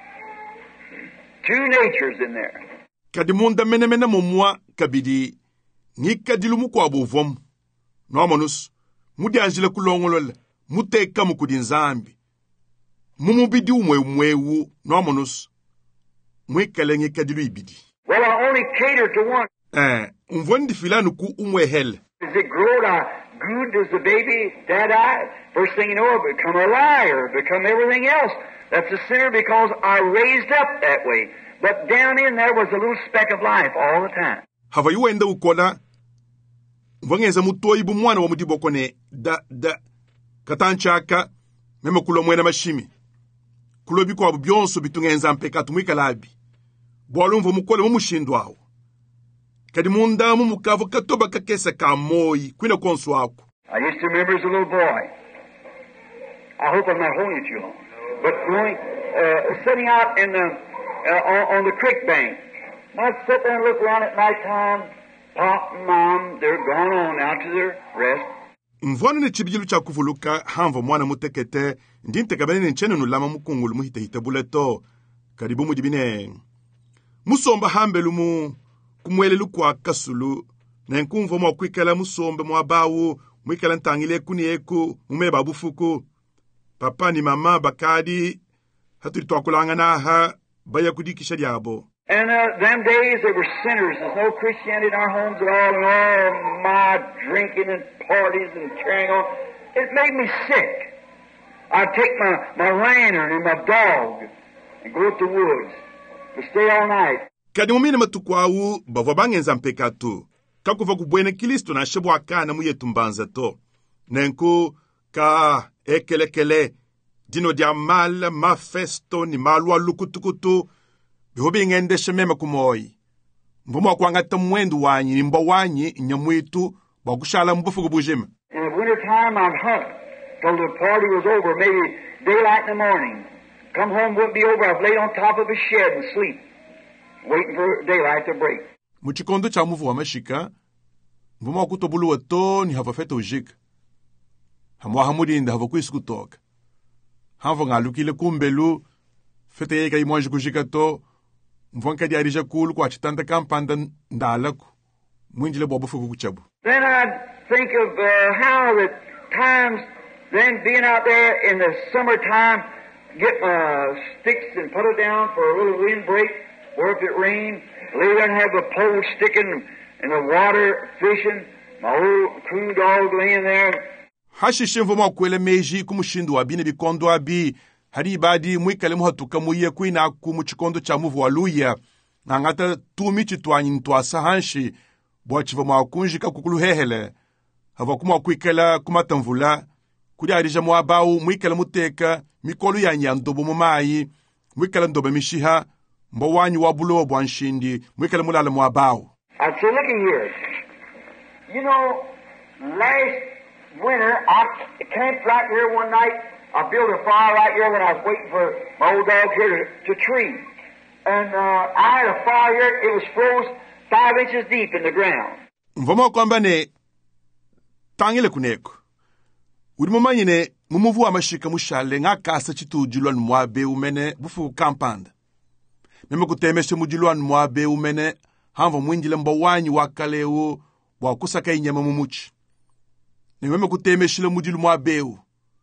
Two natures in there. Kadimunda menemena momwa kabidi ni kadilu mukwa buvom. Noamonus mudi anjile kulongolola muteka mukudinzambi. Mumubidi umwewu noamonus mwekale nge kadilu ibidi. Well, I only cater to one. Mvondi filanu ku umwehele. As it growed, good as the baby, dead-eyed. First thing you know, I become a liar, become everything else. That's a sinner because I raised up that way. But down in there was a little speck of life all the time. Hava yuenda ukola mvangeza mutoi bumwana wa mudibokone da katanchaka mema kulo mwena mashimi kulo biko abu byonso bitungenza mpekatu mwikalabi bwalumvo mukole mumushindwawo kadi munda mumukavo katoba kakesa kamoyi kwina konso ako. I used to remember as a little boy. I hope I'm not holding it too long. But going, sitting out in the on the creek bank. And I'd sit there and look around at night time. Pop and Mom, they're gone on out to their rest. Mvwana ne chibijilu cha kuvuluka hamvo mwana mutekete ndinte kabane nchene nulama mukungulu muhita buleto karibu mudibine musomba hambelu mu kumwelelu kwa kasulu na nkumvo mwa kwikala musombe mwa bawu mwikala ntangile kuni eku mumeba bufuku papa ni mama bakadi haturi twakulanga naha baya kudikisha diabo. And them days they were sinners. There's no Christianity in our homes at all, and all my drinking and parties and carrying on. It made me sick. I'd take my lantern and my dog and go to the woods to stay all night. Kadi mumine matukwawu bava bangenza mpekatu kakuva kubwene Kristo na shebwa kana muyetu mbanza to nenku ka ekelekele dino dia mal ma festo ni malwa lukutukutu bihobi ngende shemema kumoi mvumo kwa ngata mwendu wanyi ni mbo wanyi nyamwitu bakushala mbufu kubujima. In the winter time I'd hunt till the party was over, maybe daylight in the morning. Come home, wouldn't be over. I'd lay on top of a shed and sleep, waiting for daylight to break. Muchikondo cha muvu wa mashika mvumo kutobulu wato ni hafafeta ujika hamwa hamudi inda havakuisi kutoka hamva ngalukile kumbelu fete yeka imoji kujika to mvonka di arija kulu kwa chitanda kampanda ndalaku mwinjile bobo fuku kuchabu. Then I'd think of how the times then being out there in the summertime, get my sticks and put it down for a little windbreak, or if it rained, lay there and have the pole sticking in the water fishing, my old coon dog laying there. Hashishe mvoma kwele meji kumushindu wabine bikondo abi hari ibadi mwikale muhatuka muye kuina ku muchikondo cha muvu waluya ngata tumichi twanyi ntwasa hanshi bwachiva mwakunjika kukulu hehele hava kuma kwikala kumatamvula kuri arija mwabau mwikala muteka mikolu ya nyandobo mumayi mwikala ndobe mishiha mbo wanyi wabulo bwanshindi mwikala mulala mwabau. I'd say, look here, you know, last winter I camped right here one night. I built a fire right here when I was waiting for my old dog here to tree. And I had a fire here, it was froze 5 inches deep in the ground. Mvoma kwamba ne tangile kuneko. Urimomanyine mumuvu wa mashika mushale ngakasa chitujilwa mwabe umene bufu kampanda. Meme kutemeshe mujilwa mwabe umene hamva mwinjile mbo wanyi wakaleo wakusaka inyama mumuchi. Meme kutemeshe mujilu mwabe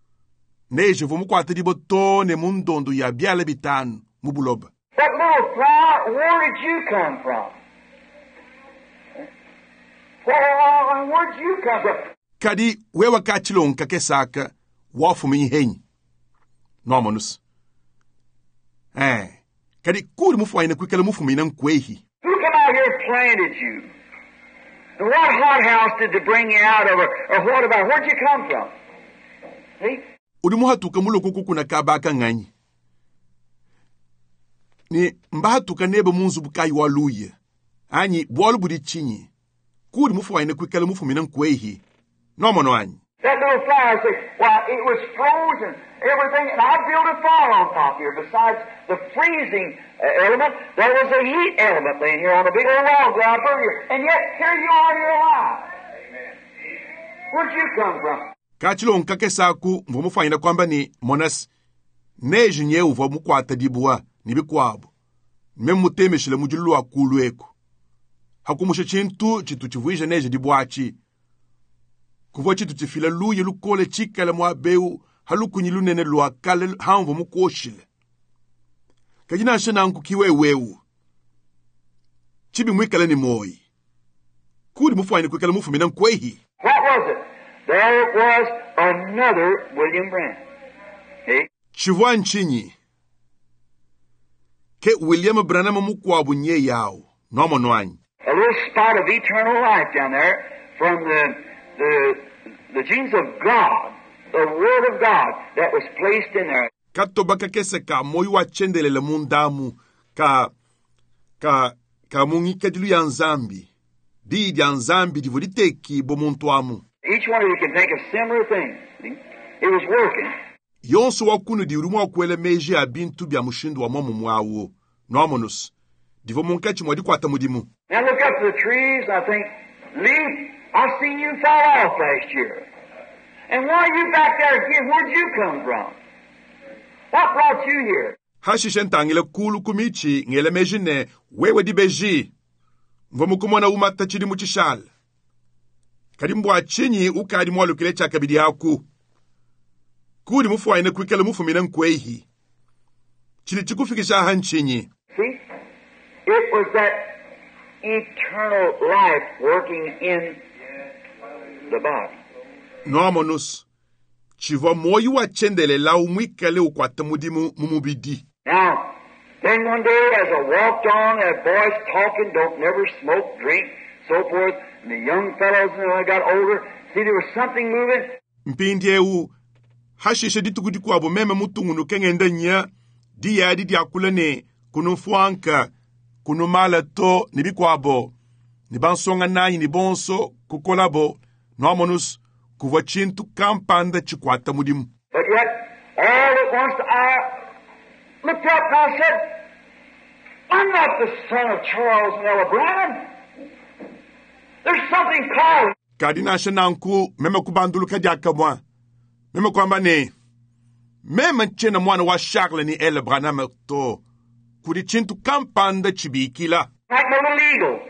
neje vomu kwata dibo tone mundondo ya biale bitanu mubuloba. That little flower, where did you come from? Where did you come from? Kadi wewa kachilon kakesaka wafu minhenyi. Nomanus. Kadi kuri mufu aina kwikala mufu minan kwehi. Who came out here and planted you? And what hothouse did they bring you out of? Or what about? Where'd you come from? See? Ulimuhatuka mulo kuku na kabaka nganyi. Ni mbahatuka nebe munzu bukai waluye. Anyi bwalu budi chinyi. Kuri mufu aina kwikala mufu minan kwehi. No mono anyi. That little flower said, well, it was frozen, everything, and I built a fire on top here. Besides the freezing element, there was a heat element laying here on a big old log where I burned here. And yet, here you are, you're alive. Amen. Where'd you come from? Kachilo nkake saku mvumu fanyina kwamba ni monas neji nye uva mukwata dibuwa nibikwabo. Memmutemeshile mujulu wa kulu eko. Hakumushe chintu chitu chivuisha neji dibuwachi. Kuvo chitu chifila luye lukole chikala mwabeu halukunyi lunene luakale hamvo mukoshile. Kajina ashena anku kiwe wewu. Chibi mwikale ni moi. Kuri mufwani kwikala mufu minan kwehi. What was it? There was another William Branham. Hey? Chivwa nchinyi. Ke William Branham mukwabu nye yao. Nomo nwanyi. A little spot of eternal life down there from the genes of God, the Word of God that was placed in there. Katobaka kese ka moyu wa chendelele mundamu ka mungika dilu ya nzambi. Di ya nzambi divuliteki bo muntu amu. Each one of you can think of similar things. See? It was working. Yonso wakunu di urumu wakwele meji abintu bya mushindu wa momu mwawo. Nomonus. Divo munkachi mwadi kwa tamudimu. Now look up to the trees and I think, Lee, I've seen you fall off last year. And why are you back there again? Where'd you come from? What brought you here? Hashishentangile kulu kumichi ngele mejine wewe di beji. Mvomukumona umata chidi muchishal. Kadimbu achinyi ukadi mwalo kile chaka bidi haku. Kudi mufu waine kwikele mufu minan kwehi. Chili chikufikisha hanchinyi. See? It was that eternal life working in the body. Nomonus. Chiva moyu wa chendele la umwikele ukwata mudimu mumubidi. Now, then one day as I walked on, that boys talking, don't never smoke, drink, so forth, and the young fellows, when I got older, see there was something moving. Mpindi eu hashishe dituku kwabo meme mutungunu kengenda nya di yadi di akulane kunu fuanka kunu malato ni bikwabo ni bansonga nayi ni bonso kukolabo nomonus kuvachintu kampanda chikwata mudimu. But yet, all at once I looked up and I said, I'm not the son of Charles and Ella Branham. There's something called. Kadina shenanku meme kubandulu kadiaka mwa. Meme kwamba ne. Meme chena mwana wa Charles ni Ella Branham to. Kurichintu kampanda chibikila. Like my little eagle.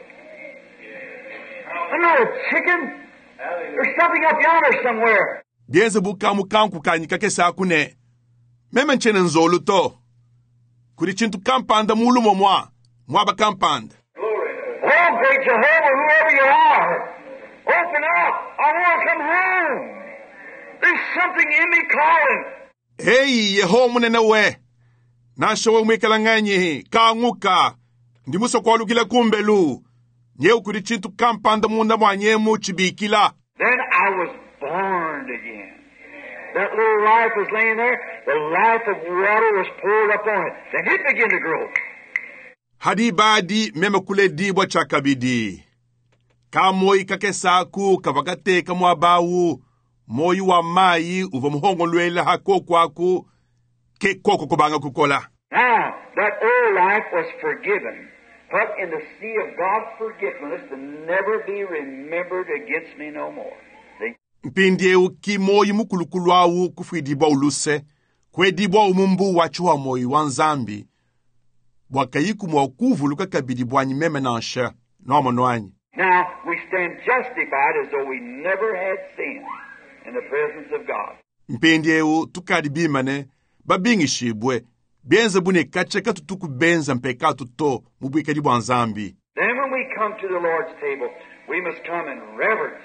I'm not a chicken. There's something up yonder somewhere. Bienze bukamu kanku kanyika kesa kune. Meme chena nzolu to. Kurichintu kampanda mulu mwa ba kampanda. Oh, great Jehovah, whoever you are, open up. I want to come home. There's something in me calling. Hey, Yeho munene we. Nasho mwekala nganye, kanguka. Ndimuso kwa lukila kumbelu. Nye ukurichintu kampanda munda mwanyemu chibikila. Then I was born again. That little life was laying there. The life of water was poured up on it. Then it began to grow. Hadi badi meme kule dibwa chakabidi. Kamoi kakesaku kavakate kamwabawu. Moyi wa mai uva muhongo lwela hako kwaku. Ke koko kubanga kukola. Now, that old life was forgiven. Put in the sea of God's forgiveness to never be remembered against me no more. See? Mpindie uki moyi mukulukulwawu kufidibwa uluse. Kwe dibwa umumbu wachuwa moyi wanzambi. Wakayiku mwakuvu luka kabidi bwanyi meme nansha. Nomo nwanyi. Now, we stand justified as though we never had sinned in the presence of God. Mpindie u tukadi bimane. Babingi shibwe. Benza bune kacheka tutuku benza mpekatu to mubwika di bwanzambi. Then when we come to the Lord's table, we must come in reverence,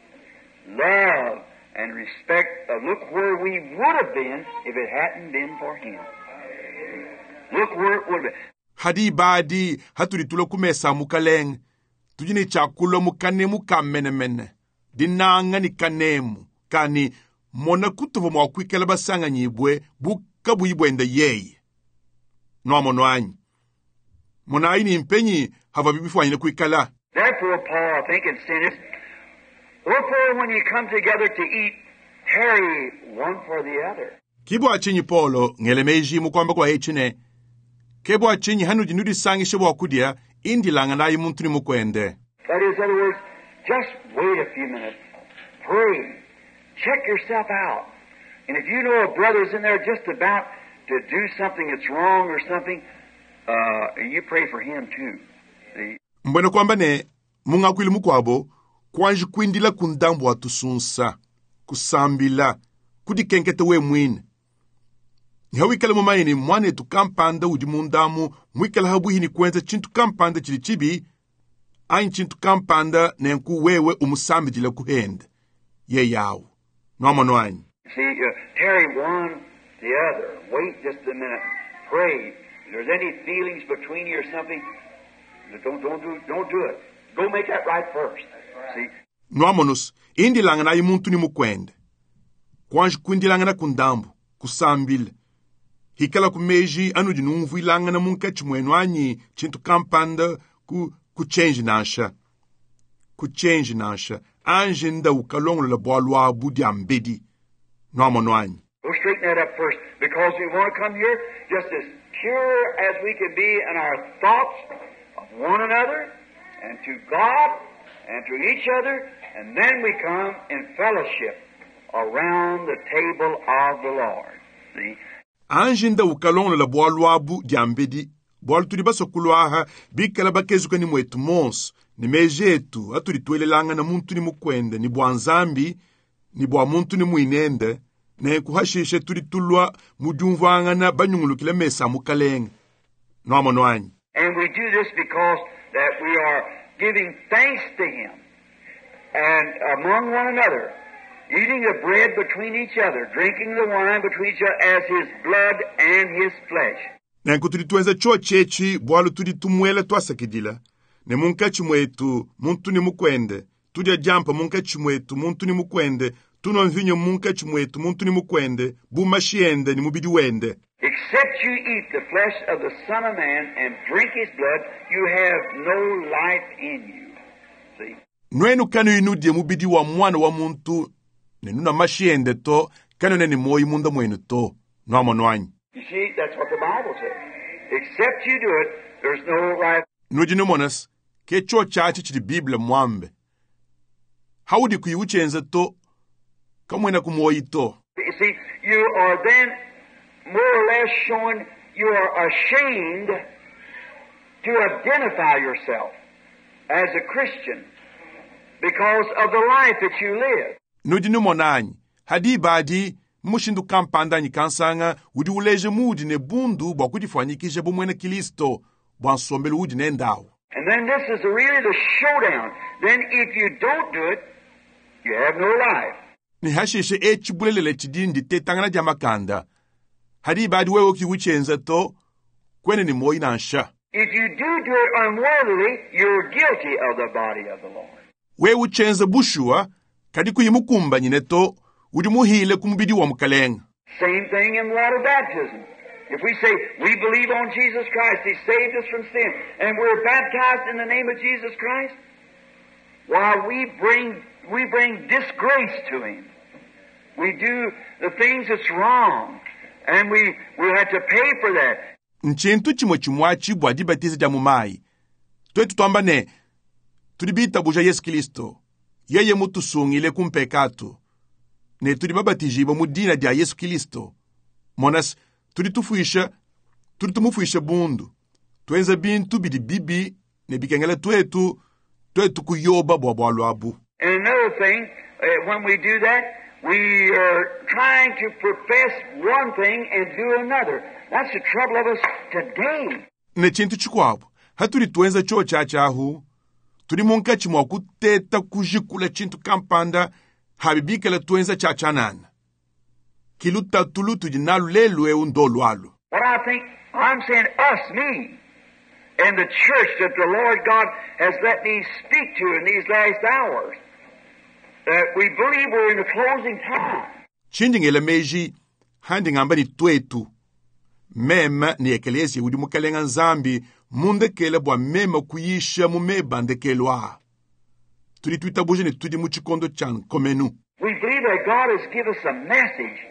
love, and respect. Look where we would have been if it hadn't been for Him. Look where it would have been. Hadi badi haturi tulo kumesa mukaleng. Tujini chakulo mukane mukamene. Dinanga ni kanemu. Kani mona kutuvo mwakwikela basanga nyibwe buka buibwenda yeye. Nomo nwanyi. Mona ini impenyi hava bibifu wanyine kuikala. Therefore, Paul, I think, in sin is, wherefore when you come together to eat, tarry one for the other. Kibo achinyi Polo ngelemeji mukwamba kwa hechine. Kebo achinyi hanu jinudi sangi shebo wakudia indi langa na imuntuni mukwende. That is, in other words, just wait a few minutes. Pray. Check yourself out. And if you know a brother's in there just about to do something that's wrong or something, you pray for him too. See? Mbwene kwamba ne, munga kwili mukwabo, kwanji kwindila kundambu watusunsa, kusambila, kudikenkete we mwine. Nhawikala mumayini mwane tukampanda ujimundamu, mwikala habuhi ni kwenza chintu kampanda chilichibi, ayin chintu kampanda nenku wewe umusambi jila kuhende. Ye yawu. Nomo nwanyi. See, tarry one the other. Wait just a minute. Pray. If there's any feelings between you or something, don't do it. Go make that right first. See? Noamonus, indi langa na imuntu ni mukwende. Kwanji kwindilanga na kundambu, kusambile. Hikala kumeji anu jinumvu ilanga na munka chimwenu anyi chintu kampanda ku change nasha. Ku change nasha. Anjinda ukalongo la boalwa abudi ambedi. Noamono anyi. We'll straighten that up first, because we want to come here just as pure as we can be in our thoughts of one another and to God and to each other, and then we come in fellowship around the table of the Lord. See? Anjinda ukalongo la boalwa abudi ambedi. Boal turi basokulwaha bikala bakezuka ni mwetu mons ni mejetu aturi tuelelanga na muntu ni mukwende ni bwanzambi ni bwa muntu ni muinende ne kuhashishe turi tulwa mujumvanga na banyungulukile mesa mukalenge. Noamo nwanyi. And we do this because that we are giving thanks to Him and among one another, eating the bread between each other, drinking the wine between each other as His blood and His flesh. Nenku turi tuenza cho chechi bwalu turi tumwele twasakidila. Ne munkachi mwetu muntu ni mukwende. Tudia jampa munkachi mwetu muntu ni mukwende. tuno mvinyo munka chimwetu muntu ni mukwende bumashiende ni mubidi wende. Except you eat the flesh of the Son of Man and drink his blood, you have no life in you. See? Nwenu kanu inudie mubidi wa mwana wa muntu nenuna mashiende to kanu neni moi munda mwenu to nwamo nwanyi. You see, that's what the Bible says. Except you do it, there's no life. Nujinu monas ke cho chachi chidi Biblia mwambe. Haudi kuyuchenze to kamwena kumoi to. You see, you are then more or less showing you are ashamed to identify yourself as a Christian because of the life that you live. Nujinu monanyi hadi badi mushindu kampanda nyikansanga udi uleje mudi ne bundu bwa kujifanyikisha bumwene Kristo bwa nsombelu udi ne ndao. And then this is really the showdown. Then if you don't do it, you have no life. Ni hashishe echibulelele chidindi tetangana jamakanda. Hadi badi wewe kiwichenza to kwene ni moi na nsha. If you do it unworthily, you're guilty of the body of the Lord. Wewe uchenza bushua kadi kuyimukumba nyine to udi muhile kumubidi wa mkalenga. Same thing in water baptism. If we say we believe on Jesus Christ, He saved us from sin, and we're baptized in the name of Jesus Christ, while we bring disgrace to Him. We do the things that's wrong, and we have to pay for that. Nchentu chimwe chimwachi bwa dibatize jamumai. Twetu twambane tulibita buja Yesu Kristo. Yeye mutu sungile kumpekatu. Ne tulibabatijiba mudina dia Yesu Kristo. Monas tulitumufuisha bundu. Twenza bintu bidi bibi ne bikengele twetu kuyoba bwa lwabu. And another thing, when we do that, we are trying to profess one thing and do another. That's the trouble of us today. Ne chintu chikwabu. Haturi twenza cho chachahu. Turi munka chimwa kuteta kujikula chintu kampanda habibikele twenza chachanana. Kiluta tulutu jinalu lelwe undolu alu. But I think, I'm saying us, me, and the church that the Lord God has let me speak to in these last hours. That we believe we're in the closing time. Chingele meji handi ngamba ni twetu. Mema ni ekelesi udi mukalenga nzambi munde kele bwa mema kuyisha mumeba ndekelwa. Tulituita buje ni tudi muchikondo chan komenu. We believe that God has given us a message.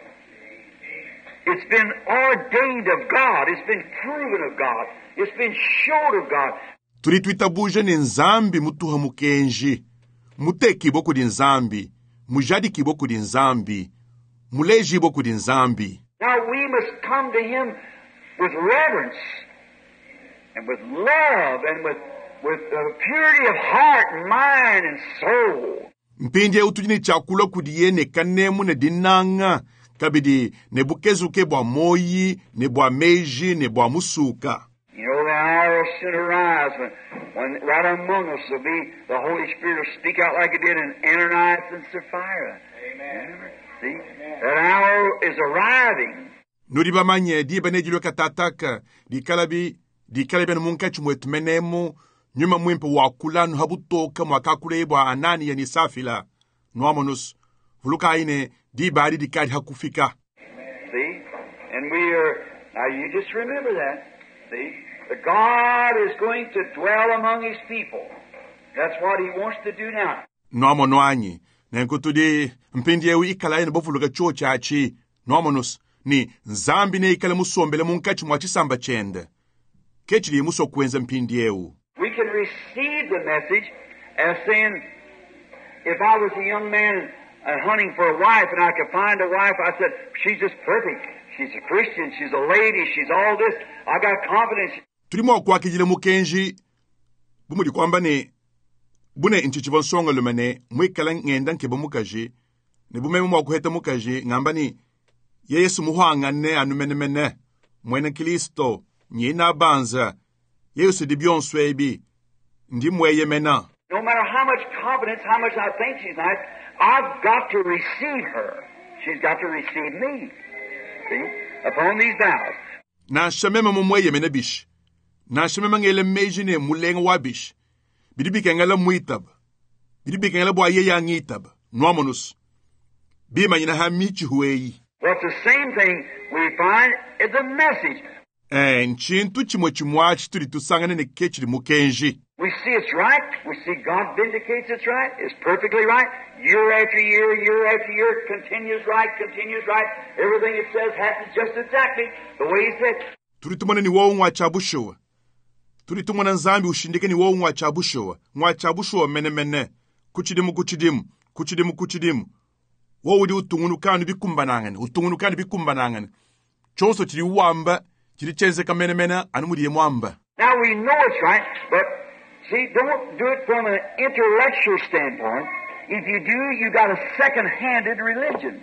It's been ordained of God. It's been proven of God. It's been showed of God. Tulituita buje ni nzambi mutuha mukenji. Muteki boku di nzambi. Mujadi kiboku di nzambi. Muleji boku di nzambi. Now we must come to Him with reverence and with love and with purity of heart and mind and soul. Mpinje utujini chakula kudiye ne kanemu ne dinanga. Kabidi ne bukezuke bwa moyi, ne bwa meji, ne bwa musuka. You know, the hour will soon arise when right among us will be the Holy Spirit will speak out like it did in Ananias and Sapphira. Amen. See? That hour is arriving. Nuriba manye di benejilo katataka di kalabi na munkachi mwetu menemu nyuma mwimpe wakulanu habutoka mwakakulebwa anani ya nisafila nuamonus vuluka ine di bari di kadi hakufika. See? And we are, now you just remember that. See? That God is going to dwell among His people. That's what He wants to do now. Nuamono anyi. Nenkutudi mpindi ewu ikala ina bofuluka chuo chachi. Nuamonus ni nzambi ne ikala musombele munkachi mwachisamba chende. Kechili muso kwenza mpindi ewu. We can receive the message as saying, if I was a young man hunting for a wife and I could find a wife, I said, she's just perfect. She's a Christian, she's a lady, she's all this. I got confidence. Tulimo kwa kijile mukenji bumudi kwamba ne bune inchichiva nsonga lumene mwikala ngenda nkeba mukaji ne bumeme mwa kuheta mukaji ngamba ni Yesu muhanga ne anumenemene mwene Kristo nyina banza Yesu dibyonswe ebi ndi mweye mena. No matter how much confidence, how much I think she's nice, I've got to receive her. She's got to receive me. See? Upon these vows. Na shamema mweye mena bish. Na shamema ngele meji ne mulenga wabish. Bidibika ngala muitab. Bidibika ngala bwa ye ya ngitab. Nuamonus. bima ina hamichi huei. Well, it's the same thing we find is a message. Nchintu chimwe chimwachi tuli tusangane ne kechili mukenji. We see it's right. We see God vindicates it's right. It's perfectly right. Year after year, year after year, continues right, continues right. Everything it says happens just exactly the way He said. Tulitumana ni wao ngwachabushowa. Tulitumana nzambi ushindike ni wao ngwachabushowa mene. Kuchidimu. Wao udi utungunukani bikumbanangani. Chonso chili wamba, chili chenze ka mene, anumudi mwamba. Now we know it's right, but see, don't do it from an intellectual standpoint. If you do, you got a second-handed religion.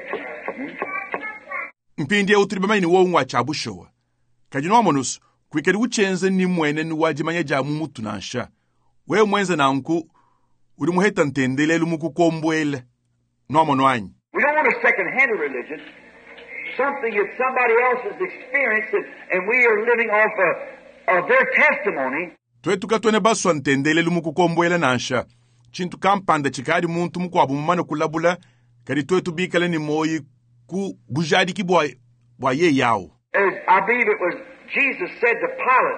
Mpindi utribama ni wao ngwachabushowa. Kajino amonus, kwikeri uchenze ni mwene ni wajimanya jamu mutu nansha. We mwenze na nku, udi muheta ntendele lumuku kombwele. No monoanyi. We don't want a second-handed religion. Something that somebody else has experienced and we are living off of their testimony. Twetuka twene baswa ntendele lumuku kombwele nansha. Chintu kampanda chikari muntu mukwabu mumano kulabula, kari twetu bikale ni moyi ku bujadi ki bwa ye yao. I believe it was Jesus said to Pilate,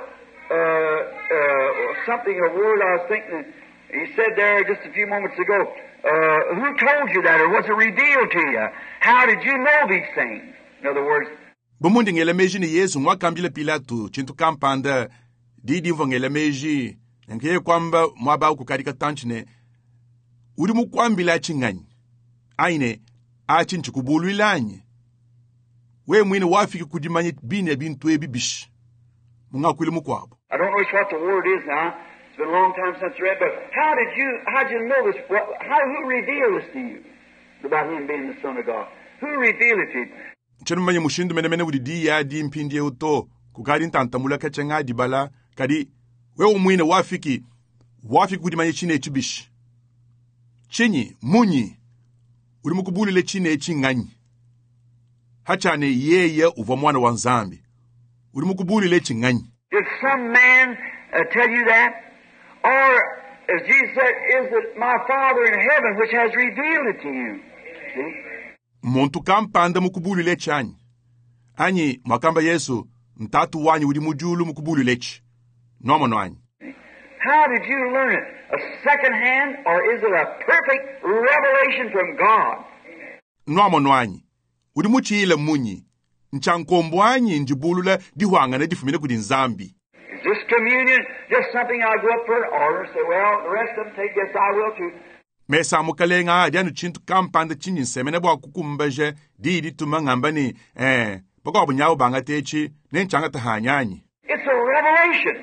something, a word I was thinking, he said there just a few moments ago, who told you that, or was it revealed to you? How did you know these things? In other words, Bumundi ngele meji ni Yesu mwakambile Pilato, chintu kampanda, didi mvo ngele meji, nkeye kwamba mwaba ukukarika tanchine, uri mukwambila achinganyi, aine, achinchikubulu ilanyi. We mwine wafiki kujimanye bine bintu ebibish. Munga kwili mukwabu. I don't know what the word is now. It's been a long time since I read, but how'd you know this? Who revealed this to you? About Him being the Son of God. Who revealed it to you? Chenu manye mushindu mene wudi ya di mpindi uto, kukari ntantamula kachenga di bala, kadi, we umwine wafiki kujimanye chine echibish. Chenyi, munyi, uri mukubuli le chine echinganyi. Hachane yeye uva mwana wa nzambi. Uri mukubuli le chinganyi. Did some man tell you that? Or, as Jesus said, is it my Father in heaven which has revealed it to you? See? Muntu kampanda mukubuli le chanyi. Anyi, mwakamba Yesu, ntatu wanyi uri mujulu mukubuli lechi. Nomo anyi. How did you learn it? A second hand, or is it a perfect revelation from God? Nomo anyi. Uri muchile munyi. Nchankombo anyi njibulula dihuanga na difumine kudi nzambi. Is this communion just something I go up for an order and say, well, the rest of them take this, I will too? Mesa mukalenga adianu chintu kampanda chinyi nsemene bwa kukumbaje di tumangamba ni bako abunyawo banga techi nenchanga tahanyanyi. It's a revelation.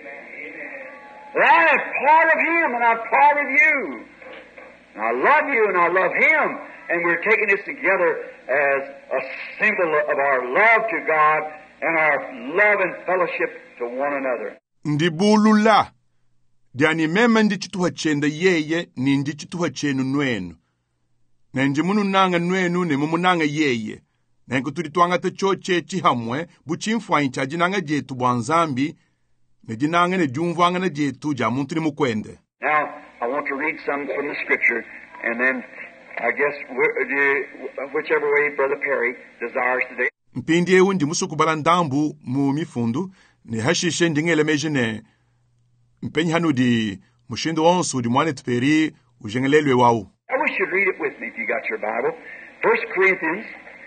That I am part of Him and I'm part of you. And I love you and I love Him. And we're taking this together as a symbol of our love to God and our love and fellowship to one another. Ndibulula. Diani mema ndi chituha chenda yeye ni ndi chituha chenu nwenu. Na njimunu nanga nwenu ni mumunanga yeye. Na nkuturi tuanga te choche chihamwe buchimfwa incha jinanga jetu bwanzambi na jinanga ne jumvwanga na jetu jamuntu ni mukwende. Now, I want to read some from the scripture and then I guess whichever way Brother Perry desires today. Mpindi ewu ndi musukubala ndambu mu mifundu ni hashishe ndingele mejine mpenyi hanu di mushindu onsu di mwane tuperi ujengelelwe wau. I wish you'd read it with me if you got your Bible. 1 Corinthians,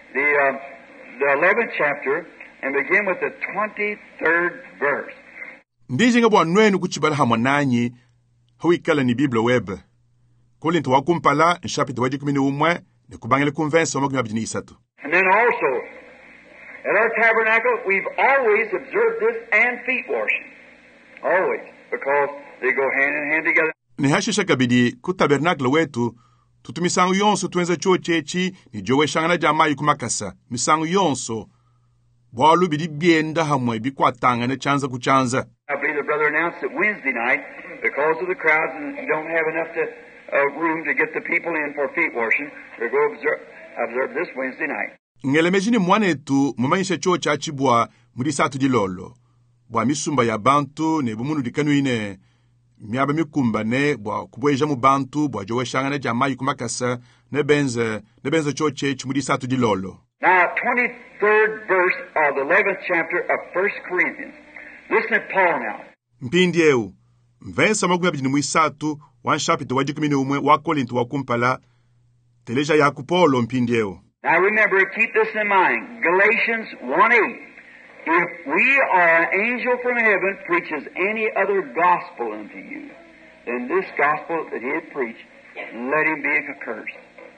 the 11th chapter, and begin with the 23rd verse. Ndijinga bwa nwenu kuchibala hamonanyi hawikala ni Biblia webe. Kolintu wakumpala nshapiti wajikumini umwe ni kubangele kumvensa wa magna bjini isatu. And then also, at our tabernacle, we've always observed this and feet washing. Always. Because they go hand in hand together. Ni hashisha kabidi kutabernakla wetu tutumisangu yonso tuenza chochechi ni jowe shangana jamayi kumakasa. Misangu yonso bwalu bidi bienda hamwe bikwatanga ne chanza kuchanza. I believe the brother announced that Wednesday night, because of the crowds and you don't have enough room to get the people in for feet washing, we'll go observe this Wednesday night. Ngelemejini mwanetu mumanyisha chocha achibwa muri satu dilolo. Bwa misumba ya bantu ne bumunu dikanuine miaba mikumba ne bwa kubweja mu bantu bwa joweshanga na jama yukumakasa ne benze choche chimudi satu dilolo. Now, 23rd verse of the 11th chapter of 1 Corinthians. Listen to Paul now. Mpindi eu, mvensa magumi abijini muisatu, wanshapito wajikumine umwe wa Korinto wa kumpala, teleja yaku Paulo mpindi eu. Now remember, keep this in mind. Galatians 1:8. If we or an angel from heaven preaches any other gospel unto you than this gospel that he had preached, let him be accursed.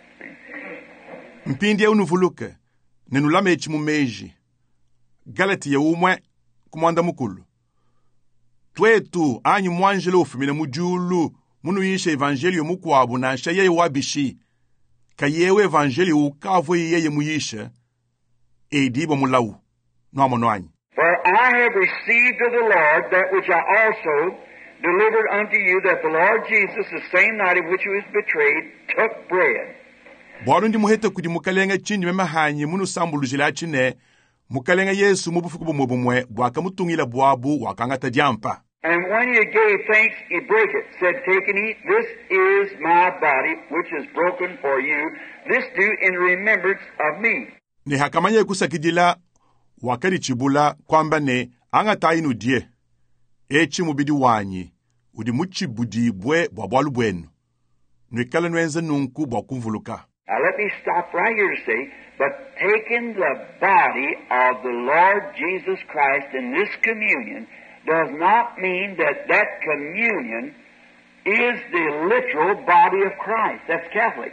Mpindi eu nuvuluke, nenulame echimu meji. Galati ya umwe kumwanda mukulu. Twetu anyi mwanjele ufumine mujulu, munu yishe evangelio mukwabu na nsha yeye wabishi. Ka yewe evangelio ukavo yeye muyishe, edibo mulawu. No monoanyi. For I have received of the Lord that which I also delivered unto you, that the Lord Jesus, the same night in which he was betrayed, took bread. Bwanu ndi muhete kudi mukalenga chindi mema hanyi munu sambulu jila chine, mukalenga Yesu mubufuku bumwe bwaka mutungila bwabu wakangata diampa. And when he gave thanks, he brake it, said, take and eat, this is my body, which is broken for you. This do in remembrance of me. Ni hakamanye kusakidila wakari chibula kwamba ne angata inu die. Echi mubidi wanyi, udi muchibudi bwe bwabwalu bwenu. Nwekala nwenze nunku bwakumvuluka. Now let me stop right here to say, but taking the body of the Lord Jesus Christ in this communion does not mean that that communion is the literal body of Christ. That's Catholic.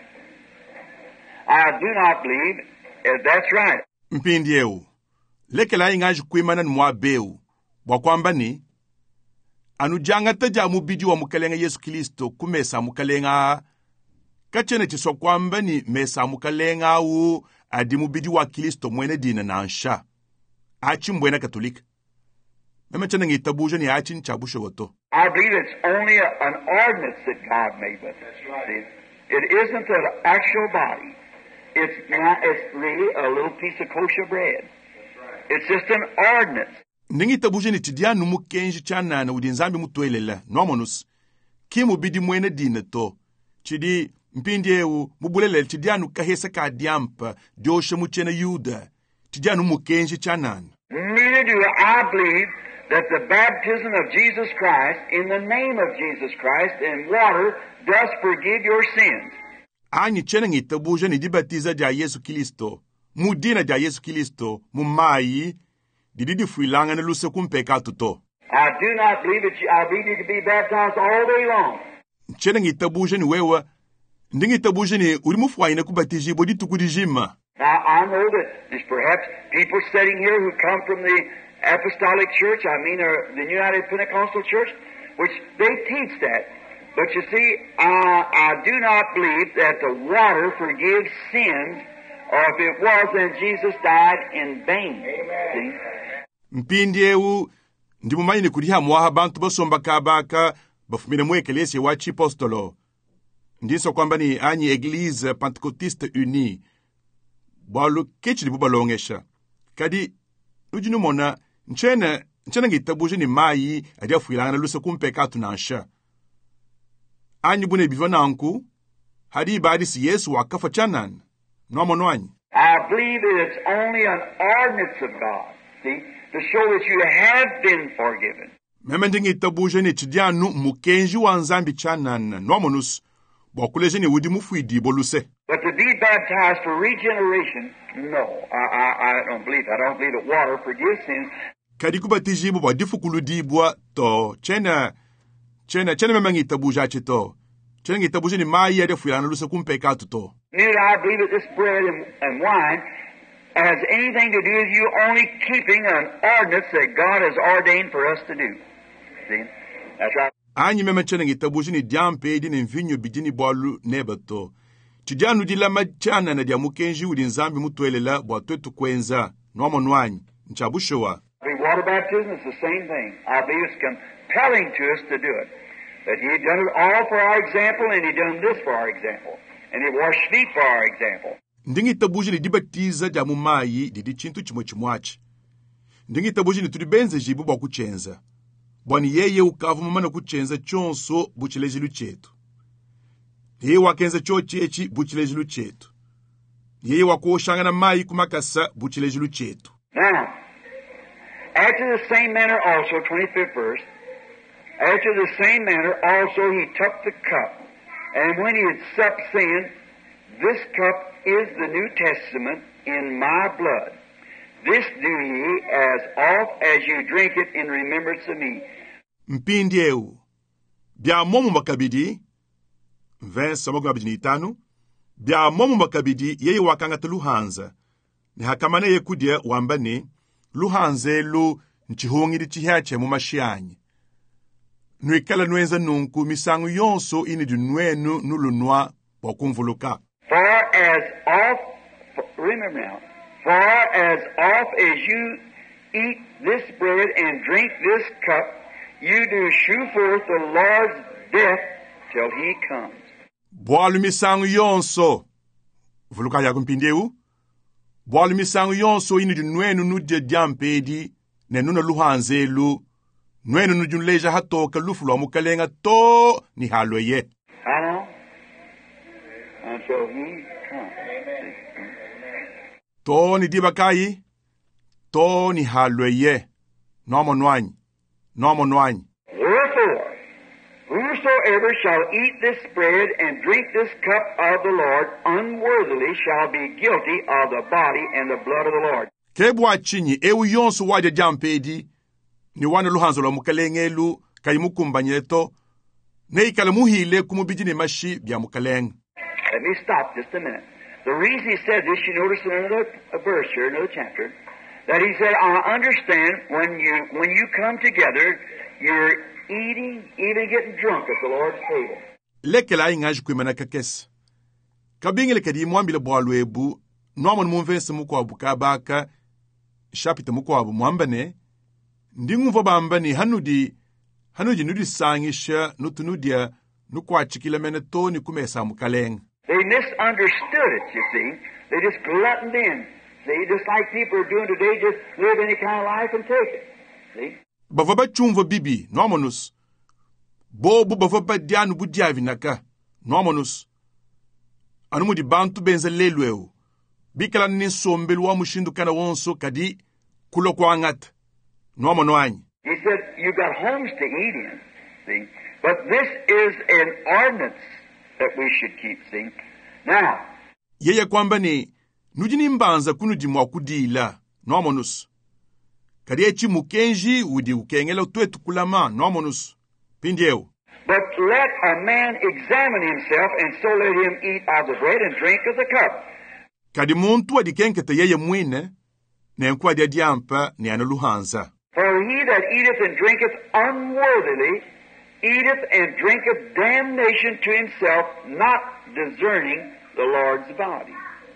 I do not believe that's right. Mpindi eu, lekela ingaji kuimana nwabeu, bwakwamba ni, anujanga taja mubidi wa mukalenga Yesu Kristo kumesa mukalenga, kachene chiswa kwamba ni mesa mukalenga u adi mubidi wa Kristo mwene dina na ansha. Achi mbwena Katolika. Mema chana ngitabuja ni achi nchabusho wato. I believe it's only an ordinance that God made with it. See? It isn't an actual body. It's really a little piece of kosher bread. It's just an ordinance. Ningitabuja ni tidianu mukenji chana na udinzambi mutuelela. Nomonus. Kimu bidi mwene dina to. Chidi mpindi eu mubulele tidianu kahesa ka diampa diosha muchena yuda. Tidianu mukenji chana. Neither do I believe that the baptism of Jesus Christ, in the name of Jesus Christ, in water, does forgive your sins. Anyi chena ngitabuja ni dibatiza ja Yesu Kristo. Mudina ja Yesu Kristo, mumai, didi fuilanga na luse kumpekatu to. I do not believe that I believe you can be baptized all day long. Chena ngitabuja ni wewa, ndingitabuja ni urimufu waina kubatiji bodi tukudijima. Now, I know that there's perhaps people sitting here who come from the Apostolic Church, the United Pentecostal Church, which they teach that. But you see, I do not believe that the water forgives sins, or if it was, then Jesus died in vain. See? Mpindi eu, ndimumanyi ni kuriha mwaha bantu basomba kabaka, bafumine mwekelesi wachi postolo. Ndiso kwamba ni anyi Eglise Pentecotiste Unie. Balu kechi di bubalongesha. Kadi, ujinu mona, nchena ngitabuja ni mai, adia fuilanga na luse kumpekatu na ansha. Anyi bune bivana anku, hadi ibadi si Yesu wakafa chanan. Nomo anyi. I believe that it's only an ordinance of God, see, to show that you have been forgiven. Meme ngitabuja ni chidianu mukenji wanzambi chanan, nomonus, wakuleje ni wudi mufuidi boluse. But to be baptized for regeneration, no, I don't believe. I don't believe that water forgives sins. Kadi kubatiji bwa difukulu dibwa to chena meme ngitabuja chito. Chena ngitabuja ni mai ya defuyana luse kumpekatu to. Neither I believe that this bread and wine has anything to do with you only keeping an ordinance that God has ordained for us to do. See? That's right. Anyi meme chena ngitabuja ni diampe di ni mvinyo bidini bwalu nebato. Chijanu dila machana na diamukenji udinzambi mutuelela bwa twetu kwenza. Nomo nwanyi. Nchabushowa. Water baptism is the same thing. I believe it's compelling to us to do it. That he had done it all for our example, and he done this for our example. And he washed feet for our example. Ndingitabuja ni dibatiza diamu mai didi chintu chimwe chimwachi. Ndingitabuja ni tudibenze jibu bwa kuchenza. bwani yeye ukavumamana kuchenza chonso buchilejilu chetu. Yeye wakenza chochechi buchilejilu chetu. Yeye wakuoshangana mai kumakasa buchilejilu chetu. Now, after the same manner also, 25th verse, after the same manner also he took the cup, and when he had supped, saying, This cup is the New Testament in my blood. This do ye as oft as you drink it in remembrance of me. Mpindi eu. Bia momu makabidi. Verse 5. Bia momu makabidi yeye wakangata luhanza. Ni hakamane ye kudia wambane. Luhanze lu nchihongiri chihache mu mashianyi. Nuikala nuenza nunku misangu yonso ini du nuenu nulunwa wakumvuluka. For as oft, remember now, for as oft as you eat this bread and drink this cup, you do shew forth the Lord's death till he comes. Bwalu misangu yonso. Vuluka ya kumpindeu. Bwalu misangu yonso ini du nuenu nudye diampedi, ne nuna luhanze lu, nuenu nujunleja hatoka lufulu wa mukalenga to ni halweye. How long? Until he comes. To ni dibakai, to ni halweye. Nomo nwanyi. Wherefore, whosoever shall eat this bread and drink this cup of the Lord unworthily shall be guilty of the body and the blood of the Lord. Kebwa chinyi ewu yonsu waje jampedi, ni wana luhanzo la mukalengelu, kaimukumbanyeto, ne ikala muhile kumubijini mashi bia mukaleng. Let me stop just a minute. The reason he said this, you notice in another verse here, another chapter, that he said, I understand when you come together, you're eating, even getting drunk at the Lord's table. Lekela ingaji kuimana kakesa. Kabingile kadi mwambile bwaluebu, nwamon mumvense mukwabu kabaka, shapite mukwabu mwambane, ndinguvo bambani hanudi nudi sangisha nutunudia nukwachikila meneto ni kumesa mukaleng. They misunderstood it, you see. They just gluttoned in. See, just like people are doing today, just live any kind of life and take it. See? Bavaba chumva bibi, nomonus. Bobu bavaba dianu budiavi naka, nomonus. Anumudi bantu benza lelweu. Bikala ninsombelu wa mushindu kana wonso kadi kulo kwa angat. Nomonwanyi. He said, you got homes to eat in, see. But this is an ordinance that we should keep, see. Now, yeye kwamba ni nujini mbanza kunuji mwakudila, nomonus. Kadi echi mukenji udi ukengela utwetu kulama, nomonus. Pindieu. but let a man examine himself, and so let him eat of the bread and drink of the cup. Kadi muntu adikenkete yeye mwine, nenku adiampa ni analuhanza. For he that eateth and drinketh unworthily eateth and drinketh damnation to himself, not discerning the Lord's body.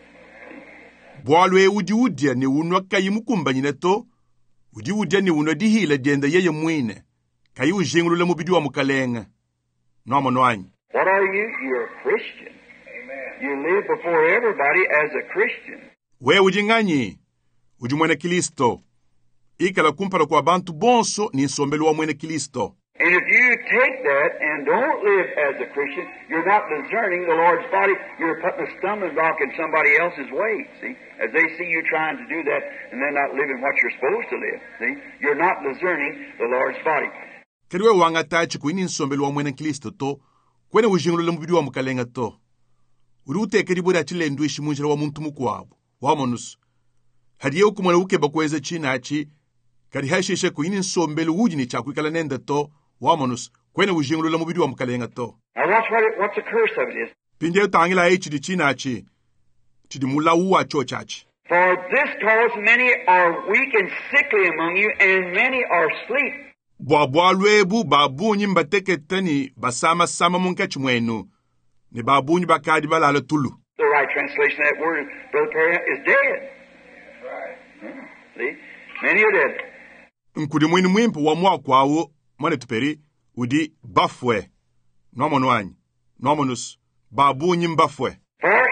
Bwalwe udia ni unwa kayi mukumbanyineto, udia ni unwa dihile dienda yeye mwine, kayi ujingulule mubidi wa mukalenga. Nomo nwanyi. What are you? You're a Christian. Amen. You live before everybody as a Christian. We ujinganyi, ujimwene Kristo. Ikala kumpala kwa bantu bonso ni nsombelu wa mwene Kristo. And if you take that and don't live as a Christian, you're not discerning the Lord's body. You're putting a stumbling block in somebody else's way, see? As they see you trying to do that and they're not living what you're supposed to live, see? You're not discerning the Lord's body. Kadiwe wangatachi kuini nsombelu wa mwene Kristo to, kwene ujingulule mubidi wa mukalenga to. Urute kadibu chile nduishi munjira wa muntu mukwabu, wa monusu. Hadiye ukumwana ukeba kweze chinachi, kadi haishishe kuini nsombelu ujini chakwikala nenda to, wa monusu, kwene ujingulule mubidi wa mukalenga to. Now watch what's the curse of it is. Pinde utangila echi di chinachi, chidi mula uwa chochachi. For this cause many are weak and sickly among you, and many are asleep. Bwabwalwebu babunyi mbateketani basama sama munkachi mwenu. Ni babunyi bakadi balala tulu. The right translation of that word, Brother Perry, is dead. Right. See? Many are dead. Nkudi mwini mwimpu wa mwa kwawo, mwane tuperi, udi bafwe. Nomonwanyi. Nomonus. Babunyi mbafwe. For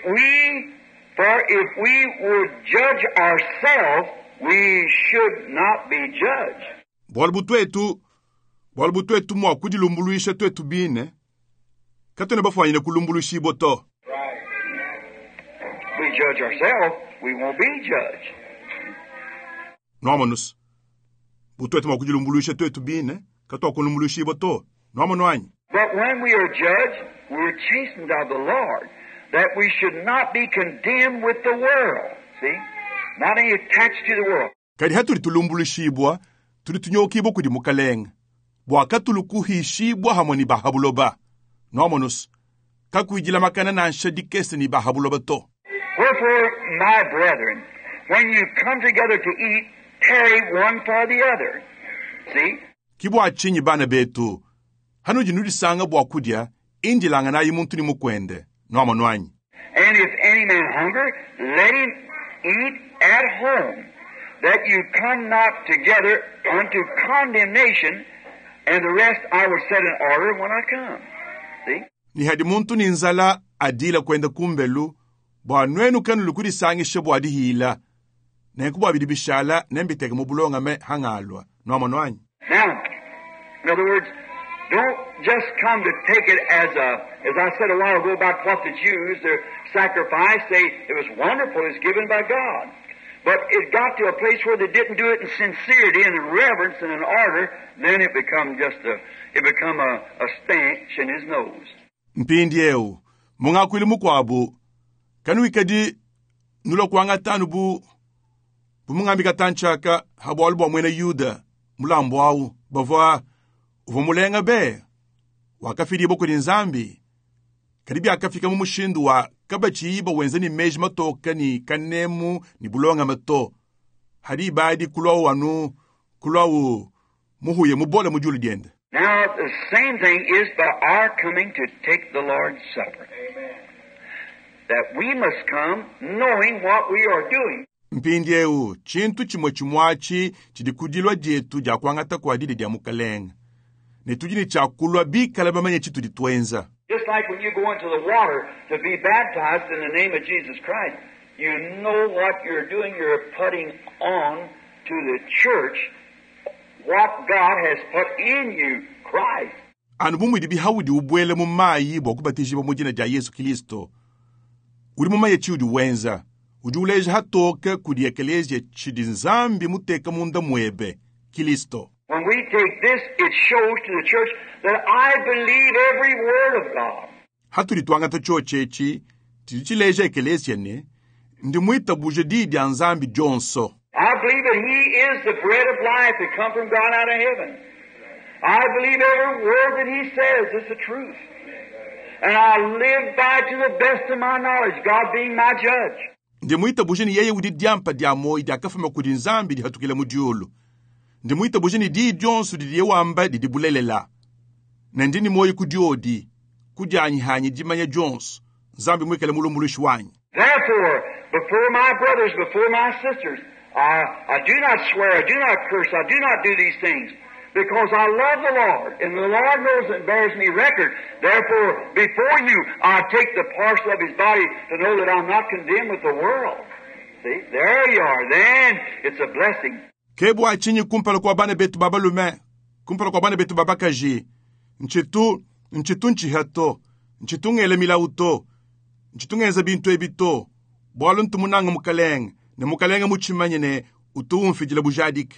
if we would judge ourselves, we should not be judged. Bwalbutu etu, Walbu twetu mwa kudilumbuluisha twetu bine. Katone bafanyine kulumbulushi boto. We judge ourselves, we won't be judged. Nomanus. Butwetu mwa kudilumbuluisha twetu bine. Kato kulumbulushi boto. Nomanu anyi. But when we are judged, we are chastened of the Lord, that we should not be condemned with the world. See? Not any attached to the world. Kadi haturi tulumbulushibwa, tuli tunyokibwa kudi mukaleng. Bwa katulukuhishibwa hamoni bahabuloba. Nomanus. Kakuijila makana na nshadikese ni bahabuloba to. Wherefore, my brethren, when you come together to eat, tarry one for the other. See? Kibwa chinyi bana betu. Hanu jinudi sanga bwa kudia, injilanga na yimuntu ni mukwende. Nomanu anyi. And if any man hunger, let him eat at home, that you come not together unto condemnation, and the rest I will set in order when I come. See? Ni hadi muntu ni nzala adila kwenda kumbelu, bwa nwenu kanu lukudi sangi shebo adi hila, nenkubu abidibishala, nembiteke mubulonga me hangalwa. Nomanu anyi. Now, in other words, don't just come to take it as I said a while ago about what the Jews, their sacrifice, it was wonderful, it's given by God. But it got to a place where they didn't do it in sincerity and in reverence and in order, then it become a stench in his nose. Mpindi eu, munga kwili mukwabu, kanu ikadi nulo kwanga tanu bu munga mbika tanchaka, habu albu wa mwena yuda, mulambu au, bavwa, uvumulenga be, wakafiri ibo kuri nzambi, karibi akafika mumushindu wa kabachi ibo wenzani meji matoka ni kanemu ni bulonga mato, hadi ibadi kulau wanu, kulau muhuye mubole mujuli diende. Now, the same thing is by our coming to take the Lord's Supper. Amen. That we must come knowing what we are doing. Mpindi eu, chintu chimwachi chidikudilwa jetu ja kwangata kwa didi dia mukalenga. Netujini chakulwa bikala bamanye chitu ditwenza. Just like when you go into the water to be baptized in the name of Jesus Christ, you know what you're doing. You're putting on to the church what God has put in you, Christ. Anu bumwidi hawudi ubwele mumayi bwa kubatishibwa mujina ja Yesu Kristo. Uri mumaye chiudi wenza. Ujuleje hatoke kudi ekelezia chidi nzambi muteka munda mwebe, Kristo. When we take this, it shows to the church that I believe every word of God. Haturi tuangata chochechi, tichileje ekelezia ne, ndi mwita buje didi anzambi jonso. I believe that He is the bread of life that come from God out of heaven. I believe every word that He says is the truth. And I live by to the best of my knowledge, God being my judge. Ndi mwita buje ni yeye udi diampa diamo idi akafama kudi nzambi di hatukile mudiolo. Ndi mwita buje ni di jonsu di yewamba di bulelela. Na ndini moyi kudiodi, kujanyi hanyi jimanya jonsu, nzambi mwikele mulumulu shwanyi. Therefore, before my brothers, before my sisters, I do not swear, I do not curse, I do not do these things, because I love the Lord, and the Lord knows and bears me record. Therefore, before you, I take the parcel of His body to know that I'm not condemned with the world. See, there you are. Then it's a blessing. Kebu achinyi kumpala kwa bane betu baba lume, kumpala kwa bane betu baba kaji, nchitu nchihato, nchitu ngele milauto, nchitu ngeza bintu ebito, bwalu ntumunanga mukaleng, ne mukalenga muchimanye ne utuumfijila bujadik.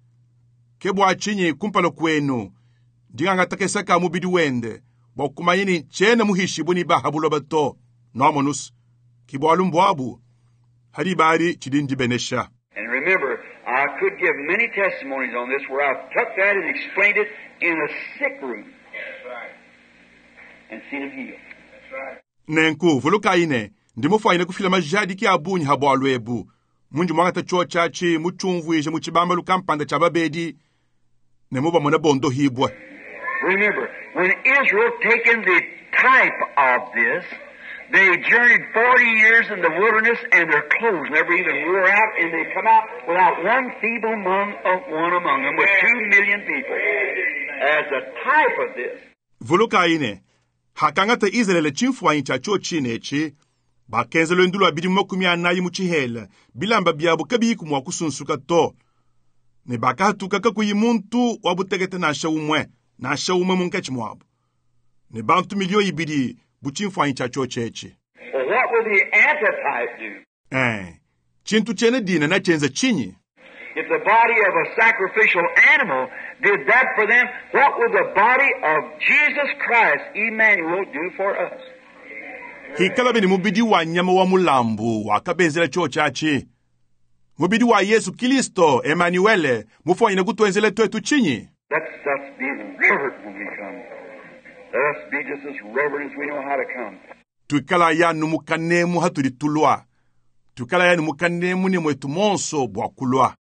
Kebu achinyi kumpala kwenu, dinga takesaka mubidi wende, wakumayini chene muhishi buni bahabulo bato, nomonus, kibwalu mbwabu, hadibari chidinji benesha. And remember, I could give many testimonies on this where I've took that and explained it in a sick room. That's right. And seen him healed. That's right. Nenku, vuluka ine, ndimufa ine kufila majadi ki abunyi habualu ebu. Munju mwangata chua chachi, muchumvuije, muchibamba lukampanda chababedi, nemuba mwana bondo hibwa. Remember, when Israel taken the type of this, they journeyed 40 years in the wilderness and their clothes never even wore out, and they come out without one feeble one among them with 2 million people. As a type of this. Vuluka ine, hakangata Israel chimfwa incha cho chinechi, bakenze lwendulo abidi mokumi anayi muchihela, bilamba biabu kabiku mwa kusunsuka to. Ne baka hatuka kakuyi muntu wabutegete na asha umwe, na shawume munkechi mwabu. Ne bantu milio ibidi buchimfwa incha chochechi. Well, what would the antitype do? Chintu chene dina na chenza chinyi. If the body of a sacrificial animal did that for them, what would the body of Jesus Christ, Emmanuel, do for us? Hikala bini mubidi wa nyama wa mulambu wakabenzela chochachi. Mubidi wa Yesu Kristo, Emmanuel, mufwa ina kutuenzele twetu chinyi. Let's be reverent when we come. Let us be just as reverent as we know how to come. Tuikala ya numukanemu haturi tulwa. Tuikala ya numukanemu ni mwetu monso bwa kulwa.